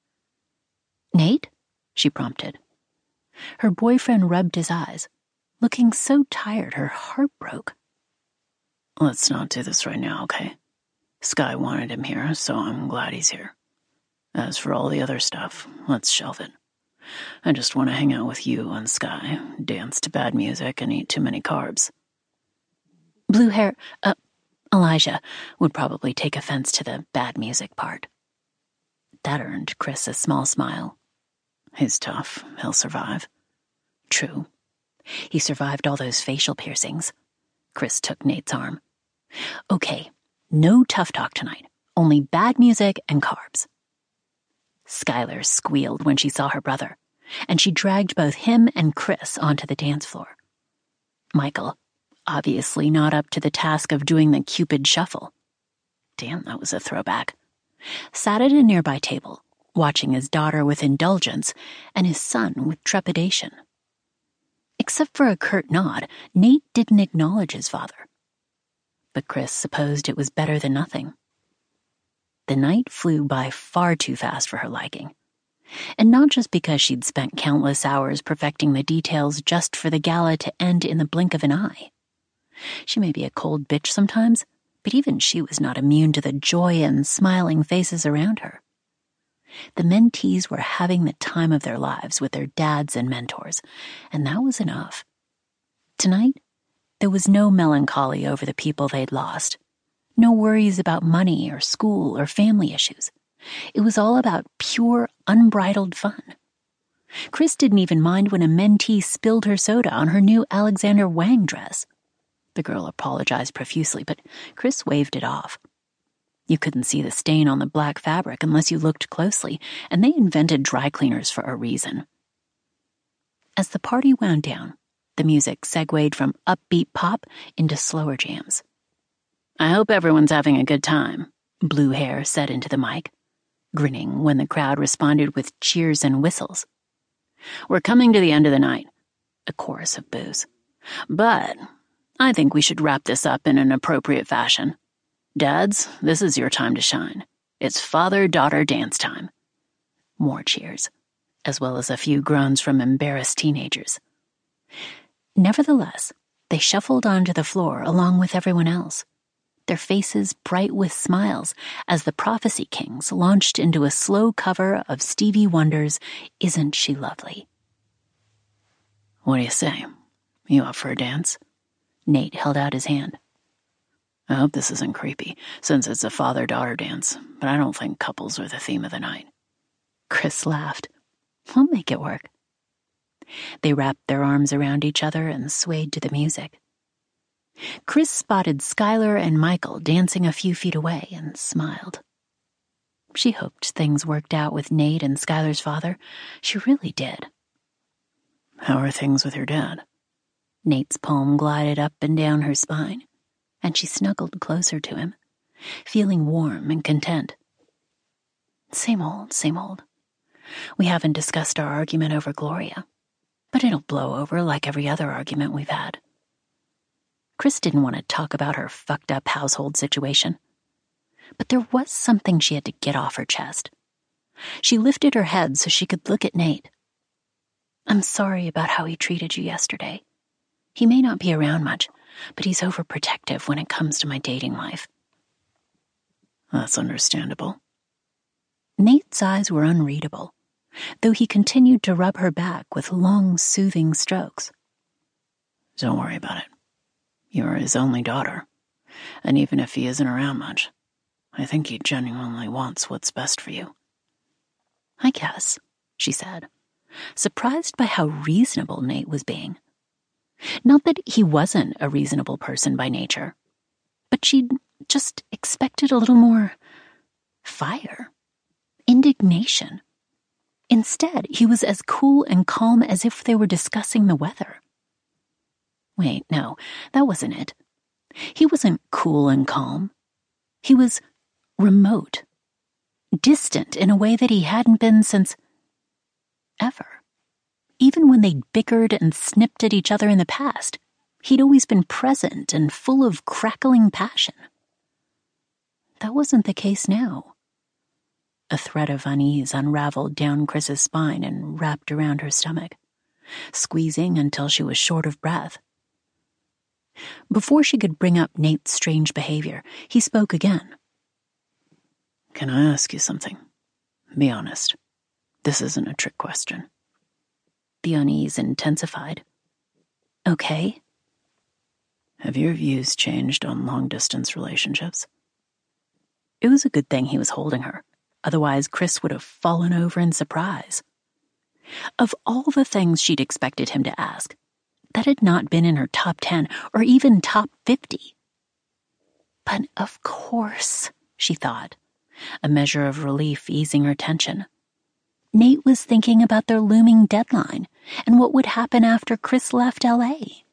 "Nate?" she prompted. Her boyfriend rubbed his eyes, looking so tired her heart broke. "Let's not do this right now, okay? Sky wanted him here, so I'm glad he's here. As for all the other stuff, let's shelve it. I just want to hang out with you and Sky, dance to bad music, and eat too many carbs." Blue hair, uh, Elijah would probably take offense to the bad music part. That earned Chris a small smile. "He's tough. He'll survive." "True. He survived all those facial piercings." Chris took Nate's arm. "Okay, no tough talk tonight. Only bad music and carbs." Skylar squealed when she saw her brother, and she dragged both him and Chris onto the dance floor. Michael, obviously not up to the task of doing the Cupid shuffle. Damn, that was a throwback. Sat at a nearby table, watching his daughter with indulgence and his son with trepidation. Except for a curt nod, Nate didn't acknowledge his father. But Chris supposed it was better than nothing. The night flew by far too fast for her liking. And not just because she'd spent countless hours perfecting the details just for the gala to end in the blink of an eye. She may be a cold bitch sometimes, but even she was not immune to the joy and smiling faces around her. The mentees were having the time of their lives with their dads and mentors, and that was enough. Tonight, There was no melancholy over the people they'd lost. No worries about money or school or family issues. It was all about pure, unbridled fun. Chris didn't even mind when a mentee spilled her soda on her new Alexander Wang dress. The girl apologized profusely, but Chris waved it off. You couldn't see the stain on the black fabric unless you looked closely, and they invented dry cleaners for a reason. As the party wound down, the music segued from upbeat pop into slower jams. "I hope everyone's having a good time," Blue Hair said into the mic, grinning when the crowd responded with cheers and whistles. "We're coming to the end of the night," a chorus of boos. "But I think we should wrap this up in an appropriate fashion. Dads, this is your time to shine. It's father-daughter dance time." More cheers, as well as a few groans from embarrassed teenagers. Nevertheless, they shuffled onto the floor along with everyone else, their faces bright with smiles as the Prophecy Kings launched into a slow cover of Stevie Wonder's "Isn't She Lovely?" "What do you say? You up for a dance?" Nate held out his hand. "I hope this isn't creepy, since it's a father-daughter dance, but I don't think couples are the theme of the night." Chris laughed. "We'll make it work." They wrapped their arms around each other and swayed to the music. Chris spotted Skylar and Michael dancing a few feet away and smiled. She hoped things worked out with Nate and Skylar's father. She really did. "How are things with your dad?" Nate's palm glided up and down her spine, and she snuggled closer to him, feeling warm and content. "Same old, same old. We haven't discussed our argument over Gloria, but it'll blow over like every other argument we've had." Chris didn't want to talk about her fucked-up household situation, but there was something she had to get off her chest. She lifted her head so she could look at Nate. "I'm sorry about how he treated you yesterday. He may not be around much, but he's overprotective when it comes to my dating life." "That's understandable." Nate's eyes were unreadable, though he continued to rub her back with long, soothing strokes. "Don't worry about it. You're his only daughter, and even if he isn't around much, I think he genuinely wants what's best for you." "I guess," she said, surprised by how reasonable Nate was being. Not that he wasn't a reasonable person by nature, but she'd just expected a little more fire, indignation. Instead, he was as cool and calm as if they were discussing the weather. Wait, no, that wasn't it. He wasn't cool and calm. He was remote, distant in a way that he hadn't been since ever. Even when they'd bickered and snipped at each other in the past, he'd always been present and full of crackling passion. That wasn't the case now. A thread of unease unraveled down Chris's spine and wrapped around her stomach, squeezing until she was short of breath. Before she could bring up Nate's strange behavior, he spoke again. "Can I ask you something? Be honest. This isn't a trick question." The unease intensified. "Okay." "Have your views changed on long-distance relationships?" It was a good thing he was holding her. Otherwise, Chris would have fallen over in surprise. Of all the things she'd expected him to ask, that had not been in her top ten or even top fifty. But of course, she thought, a measure of relief easing her tension. Nate was thinking about their looming deadline and what would happen after Chris left L A.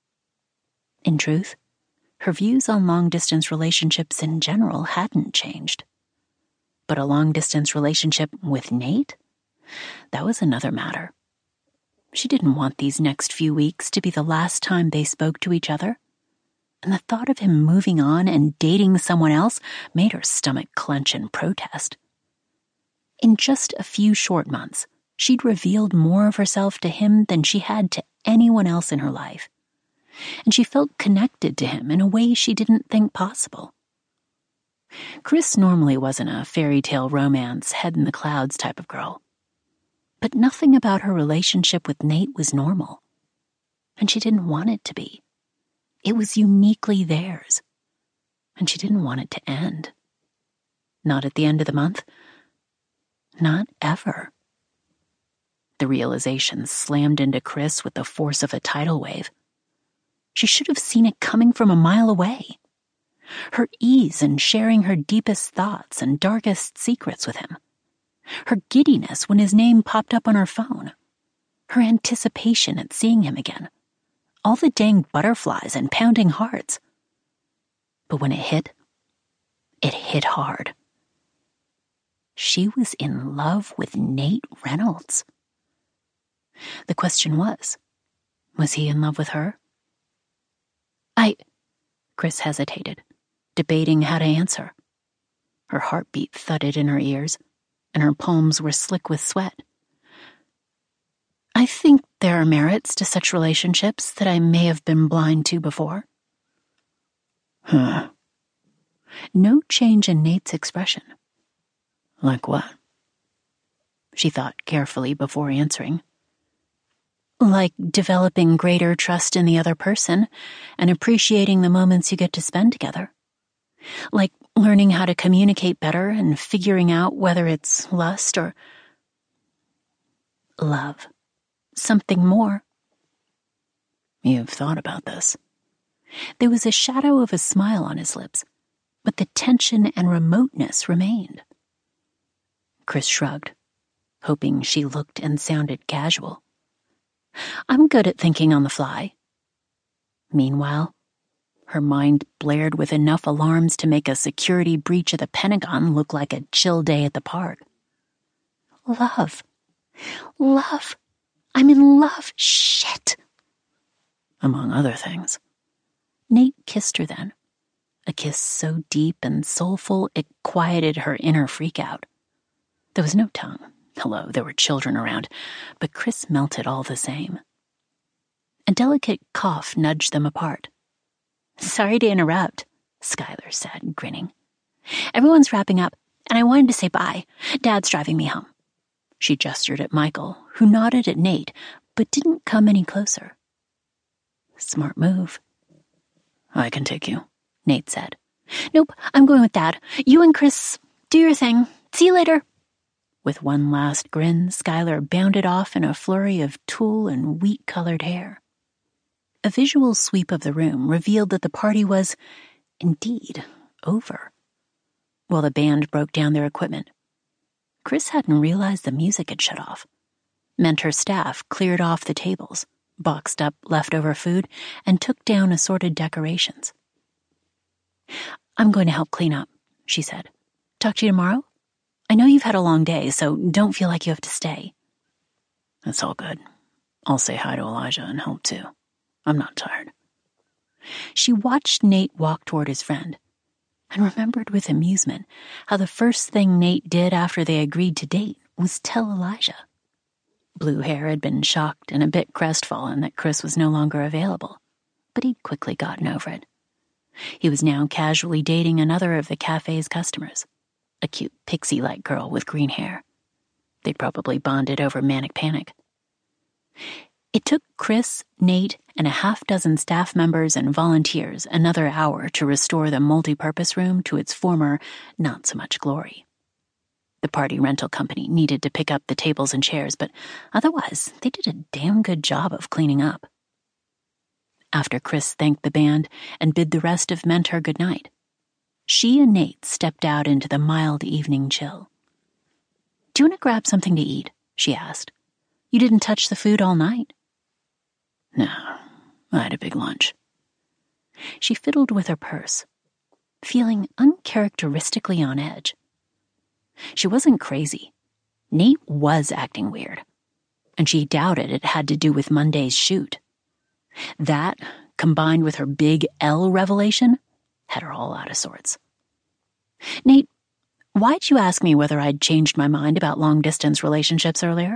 In truth, her views on long-distance relationships in general hadn't changed. But a long-distance relationship with Nate? That was another matter. She didn't want these next few weeks to be the last time they spoke to each other, and the thought of him moving on and dating someone else made her stomach clench in protest. In just a few short months, she'd revealed more of herself to him than she had to anyone else in her life, and she felt connected to him in a way she didn't think possible. Chris normally wasn't a fairy tale romance, head in the clouds type of girl. But nothing about her relationship with Nate was normal, and she didn't want it to be. It was uniquely theirs, and she didn't want it to end. Not at the end of the month. Not ever. The realization slammed into Chris with the force of a tidal wave. She should have seen it coming from a mile away. Her ease in sharing her deepest thoughts and darkest secrets with him. Her giddiness when his name popped up on her phone. Her anticipation at seeing him again. All the dang butterflies and pounding hearts. But when it hit, it hit hard. She was in love with Nate Reynolds. The question was, was he in love with her? I... Chris hesitated, debating how to answer. Her heartbeat thudded in her ears, and her palms were slick with sweat. I think there are merits to such relationships that I may have been blind to before. Huh. No change in Nate's expression. Like what? She thought carefully before answering. Like developing greater trust in the other person and appreciating the moments you get to spend together. Like learning how to communicate better and figuring out whether it's lust or love. Something more. You've thought about this. There was a shadow of a smile on his lips, but the tension and remoteness remained. Chris shrugged, hoping she looked and sounded casual. I'm good at thinking on the fly. Meanwhile, her mind blared with enough alarms to make a security breach at the Pentagon look like a chill day at the park. Love. Love. I'm in love. Shit. Among other things. Nate kissed her then. A kiss so deep and soulful it quieted her inner freakout. There was no tongue. Hello, there were children around, but Chris melted all the same. A delicate cough nudged them apart. Sorry to interrupt, Skylar said, grinning. Everyone's wrapping up, and I wanted to say bye. Dad's driving me home. She gestured at Michael, who nodded at Nate, but didn't come any closer. Smart move. I can take you, Nate said. Nope, I'm going with Dad. You and Chris, do your thing. See you later. With one last grin, Skylar bounded off in a flurry of tulle and wheat-colored hair. A visual sweep of the room revealed that the party was, indeed, over. While the band broke down their equipment, Chris hadn't realized the music had shut off. Mentor staff cleared off the tables, boxed up leftover food, and took down assorted decorations. I'm going to help clean up, she said. Talk to you tomorrow? I know you've had a long day, so don't feel like you have to stay. That's all good. I'll say hi to Elijah and help too. I'm not tired. She watched Nate walk toward his friend and remembered with amusement how the first thing Nate did after they agreed to date was tell Elijah. Blue Hair had been shocked and a bit crestfallen that Chris was no longer available, but he'd quickly gotten over it. He was now casually dating another of the cafe's customers. A cute pixie-like girl with green hair. They'd probably bonded over manic panic. It took Chris, Nate, and a half dozen staff members and volunteers another hour to restore the multi-purpose room to its former not-so-much glory. The party rental company needed to pick up the tables and chairs, but otherwise they did a damn good job of cleaning up. After Chris thanked the band and bid the rest of Mentor goodnight, she and Nate stepped out into the mild evening chill. Do you want to grab something to eat? She asked. You didn't touch the food all night. No, I had a big lunch. She fiddled with her purse, feeling uncharacteristically on edge. She wasn't crazy. Nate was acting weird, and she doubted it had to do with Monday's shoot. That, combined with her big L revelation, had her all out of sorts. Nate, why'd you ask me whether I'd changed my mind about long-distance relationships earlier?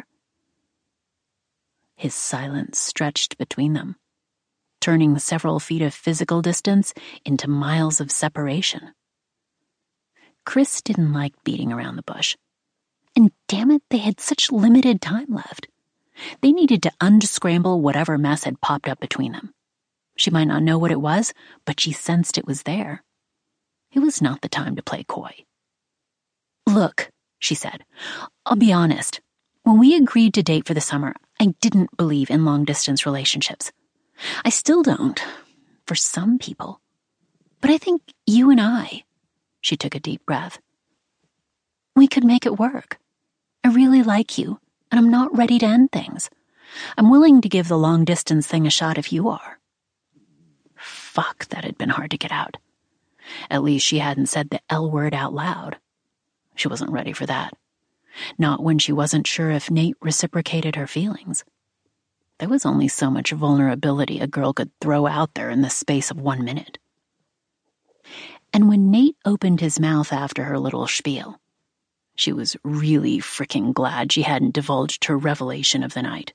His silence stretched between them, turning several feet of physical distance into miles of separation. Chris didn't like beating around the bush. And damn it, they had such limited time left. They needed to unscramble whatever mess had popped up between them. She might not know what it was, but she sensed it was there. It was not the time to play coy. "Look," she said, "I'll be honest. When we agreed to date for the summer, I didn't believe in long-distance relationships. I still don't, for some people. But I think you and I," she took a deep breath, "we could make it work. I really like you, and I'm not ready to end things. I'm willing to give the long-distance thing a shot if you are." Fuck, that had been hard to get out. At least she hadn't said the L word out loud. She wasn't ready for that. Not when she wasn't sure if Nate reciprocated her feelings. There was only so much vulnerability a girl could throw out there in the space of one minute. And when Nate opened his mouth after her little spiel, she was really freaking glad she hadn't divulged her revelation of the night.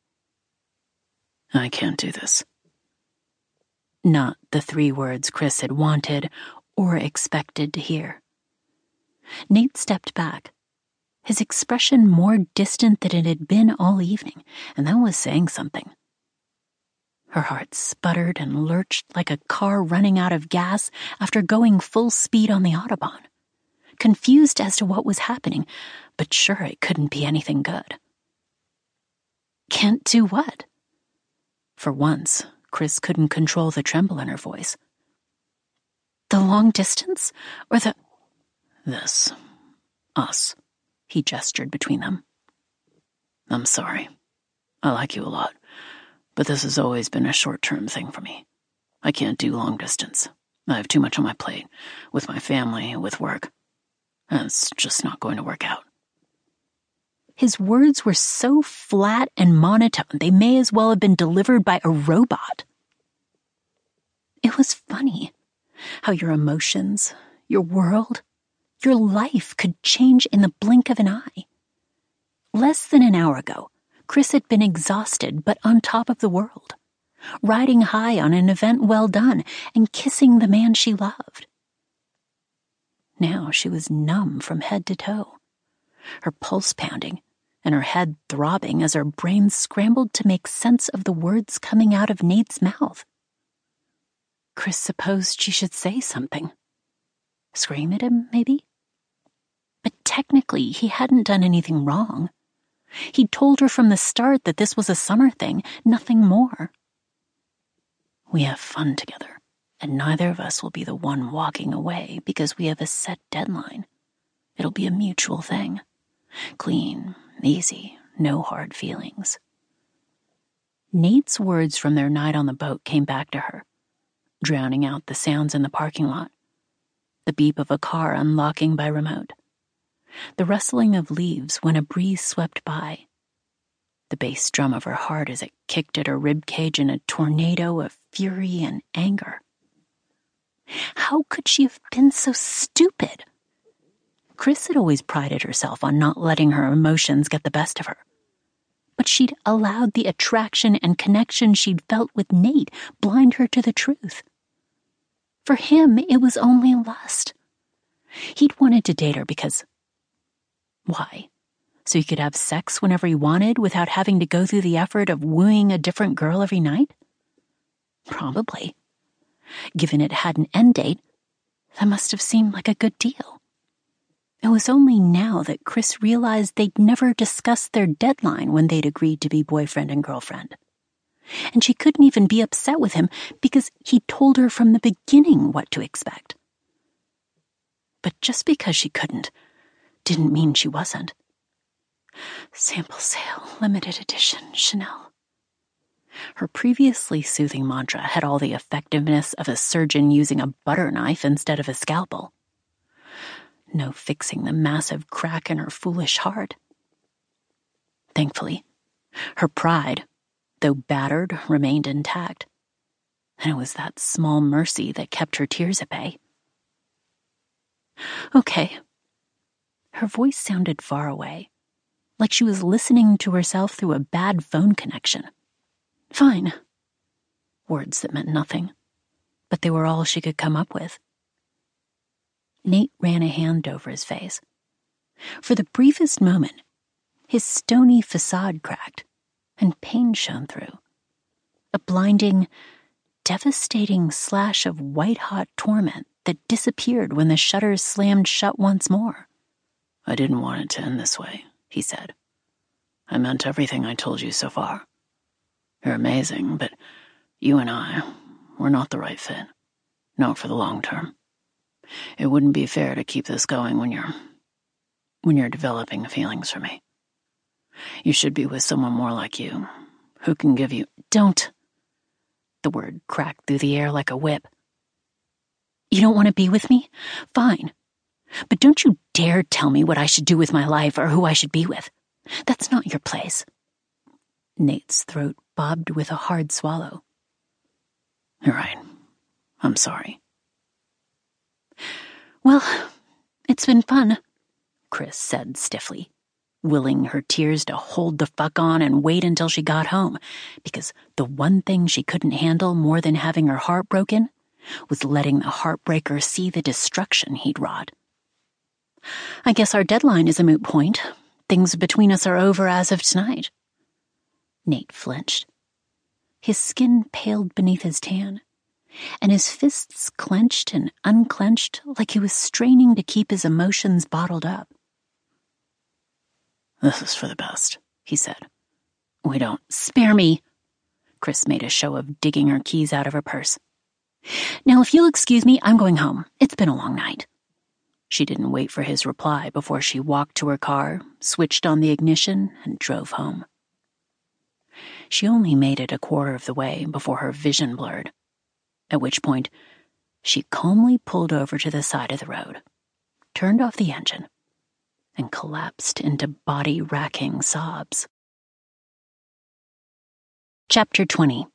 "I can't do this." Not the three words Chris had wanted or expected to hear. Nate stepped back, his expression more distant than it had been all evening, and that was saying something. Her heart sputtered and lurched like a car running out of gas after going full speed on the Autobahn, confused as to what was happening, but sure it couldn't be anything good. Can't do what? For once, Chris couldn't control the tremble in her voice. The long distance? Or the... This. Us. He gestured between them. "I'm sorry. I like you a lot, but this has always been a short-term thing for me. I can't do long distance. I have too much on my plate, with my family, with work. And it's just not going to work out." His words were so flat and monotone, they may as well have been delivered by a robot. It was funny how your emotions, your world, your life could change in the blink of an eye. Less than an hour ago, Chris had been exhausted but on top of the world, riding high on an event well done and kissing the man she loved. Now she was numb from head to toe, her pulse pounding and her head throbbing as her brain scrambled to make sense of the words coming out of Nate's mouth. Chris supposed she should say something. Scream at him, maybe? But technically, he hadn't done anything wrong. He'd told her from the start that this was a summer thing, nothing more. "We have fun together, and neither of us will be the one walking away because we have a set deadline. It'll be a mutual thing. Clean, easy, no hard feelings." Nate's words from their night on the boat came back to her, drowning out the sounds in the parking lot. The beep of a car unlocking by remote. The rustling of leaves when a breeze swept by. The bass drum of her heart as it kicked at her ribcage in a tornado of fury and anger. How could she have been so stupid? Chris had always prided herself on not letting her emotions get the best of her. But she'd allowed the attraction and connection she'd felt with Nate blind her to the truth. For him, it was only lust. He'd wanted to date her because... Why? So he could have sex whenever he wanted without having to go through the effort of wooing a different girl every night? Probably. Given it had an end date, that must have seemed like a good deal. It was only now that Chris realized they'd never discussed their deadline when they'd agreed to be boyfriend and girlfriend. And she couldn't even be upset with him because he'd told her from the beginning what to expect. But just because she couldn't didn't mean she wasn't. Sample sale, limited edition, Chanel. Her previously soothing mantra had all the effectiveness of a surgeon using a butter knife instead of a scalpel. No fixing the massive crack in her foolish heart. Thankfully, her pride, though battered, remained intact. And it was that small mercy that kept her tears at bay. Okay. Her voice sounded far away, like she was listening to herself through a bad phone connection. Fine. Words that meant nothing, but they were all she could come up with. Nate ran a hand over his face. For the briefest moment, his stony facade cracked, and pain shone through. A blinding, devastating slash of white-hot torment that disappeared when the shutters slammed shut once more. I didn't want it to end this way, he said. I meant everything I told you so far. You're amazing, but you and I, we're not the right fit. Not for the long term. It wouldn't be fair to keep this going when you're... when you're developing feelings for me. You should be with someone more like you, who can give you... Don't. The word cracked through the air like a whip. You don't want to be with me? Fine. But don't you dare tell me what I should do with my life or who I should be with. That's not your place. Nate's throat bobbed with a hard swallow. You're right. I'm sorry. Well, it's been fun, Chris said stiffly, willing her tears to hold the fuck on and wait until she got home, because the one thing she couldn't handle more than having her heart broken was letting the heartbreaker see the destruction he'd wrought. I guess our deadline is a moot point. Things between us are over as of tonight. Nate flinched. His skin paled beneath his tan, and his fists clenched and unclenched like he was straining to keep his emotions bottled up. This is for the best, he said. We don't... Spare me. Chris made a show of digging her keys out of her purse. Now, if you'll excuse me, I'm going home. It's been a long night. She didn't wait for his reply before she walked to her car, switched on the ignition, and drove home. She only made it a quarter of the way before her vision blurred, at which point she calmly pulled over to the side of the road, turned off the engine, and collapsed into body-racking sobs. Chapter twenty.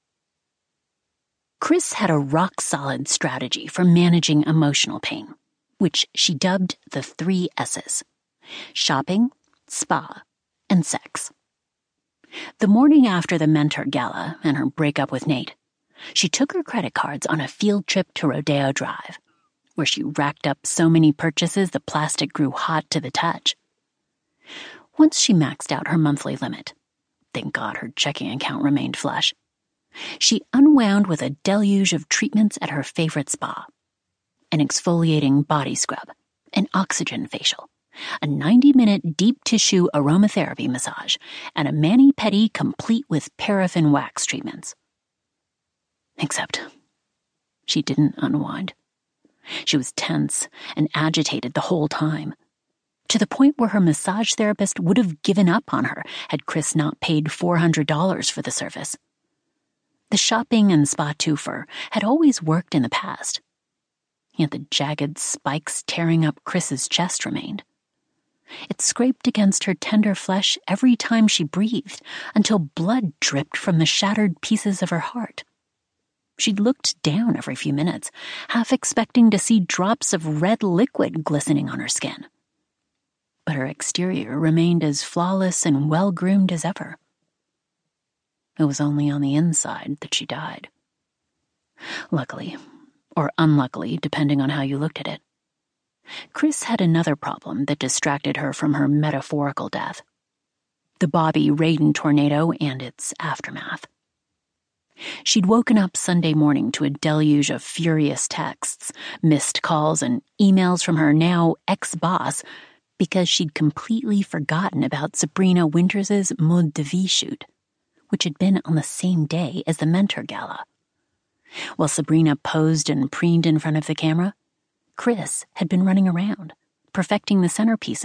Chris had a rock-solid strategy for managing emotional pain, which she dubbed the three S's: shopping, spa, and sex. The morning after the Mentor Gala and her breakup with Nate, she took her credit cards on a field trip to Rodeo Drive, where she racked up so many purchases the plastic grew hot to the touch. Once she maxed out her monthly limit, thank God her checking account remained flush, she unwound with a deluge of treatments at her favorite spa: an exfoliating body scrub, an oxygen facial, a ninety-minute deep tissue aromatherapy massage, and a mani-pedi complete with paraffin wax treatments. Except she didn't unwind. She was tense and agitated the whole time, to the point where her massage therapist would have given up on her had Chris not paid four hundred dollars for the service. The shopping and spa twofer had always worked in the past, yet the jagged spikes tearing up Chris's chest remained. It scraped against her tender flesh every time she breathed, until blood dripped from the shattered pieces of her heart. She'd looked down every few minutes, half expecting to see drops of red liquid glistening on her skin. But her exterior remained as flawless and well-groomed as ever. It was only on the inside that she died. Luckily, or unluckily, depending on how you looked at it, Chris had another problem that distracted her from her metaphorical death: the Bobby Radin tornado and its aftermath. She'd woken up Sunday morning to a deluge of furious texts, missed calls, and emails from her now ex-boss because she'd completely forgotten about Sabrina Winters' Mode de Vie shoot, which had been on the same day as the Mentor Gala. While Sabrina posed and preened in front of the camera, Chris had been running around, perfecting the centerpieces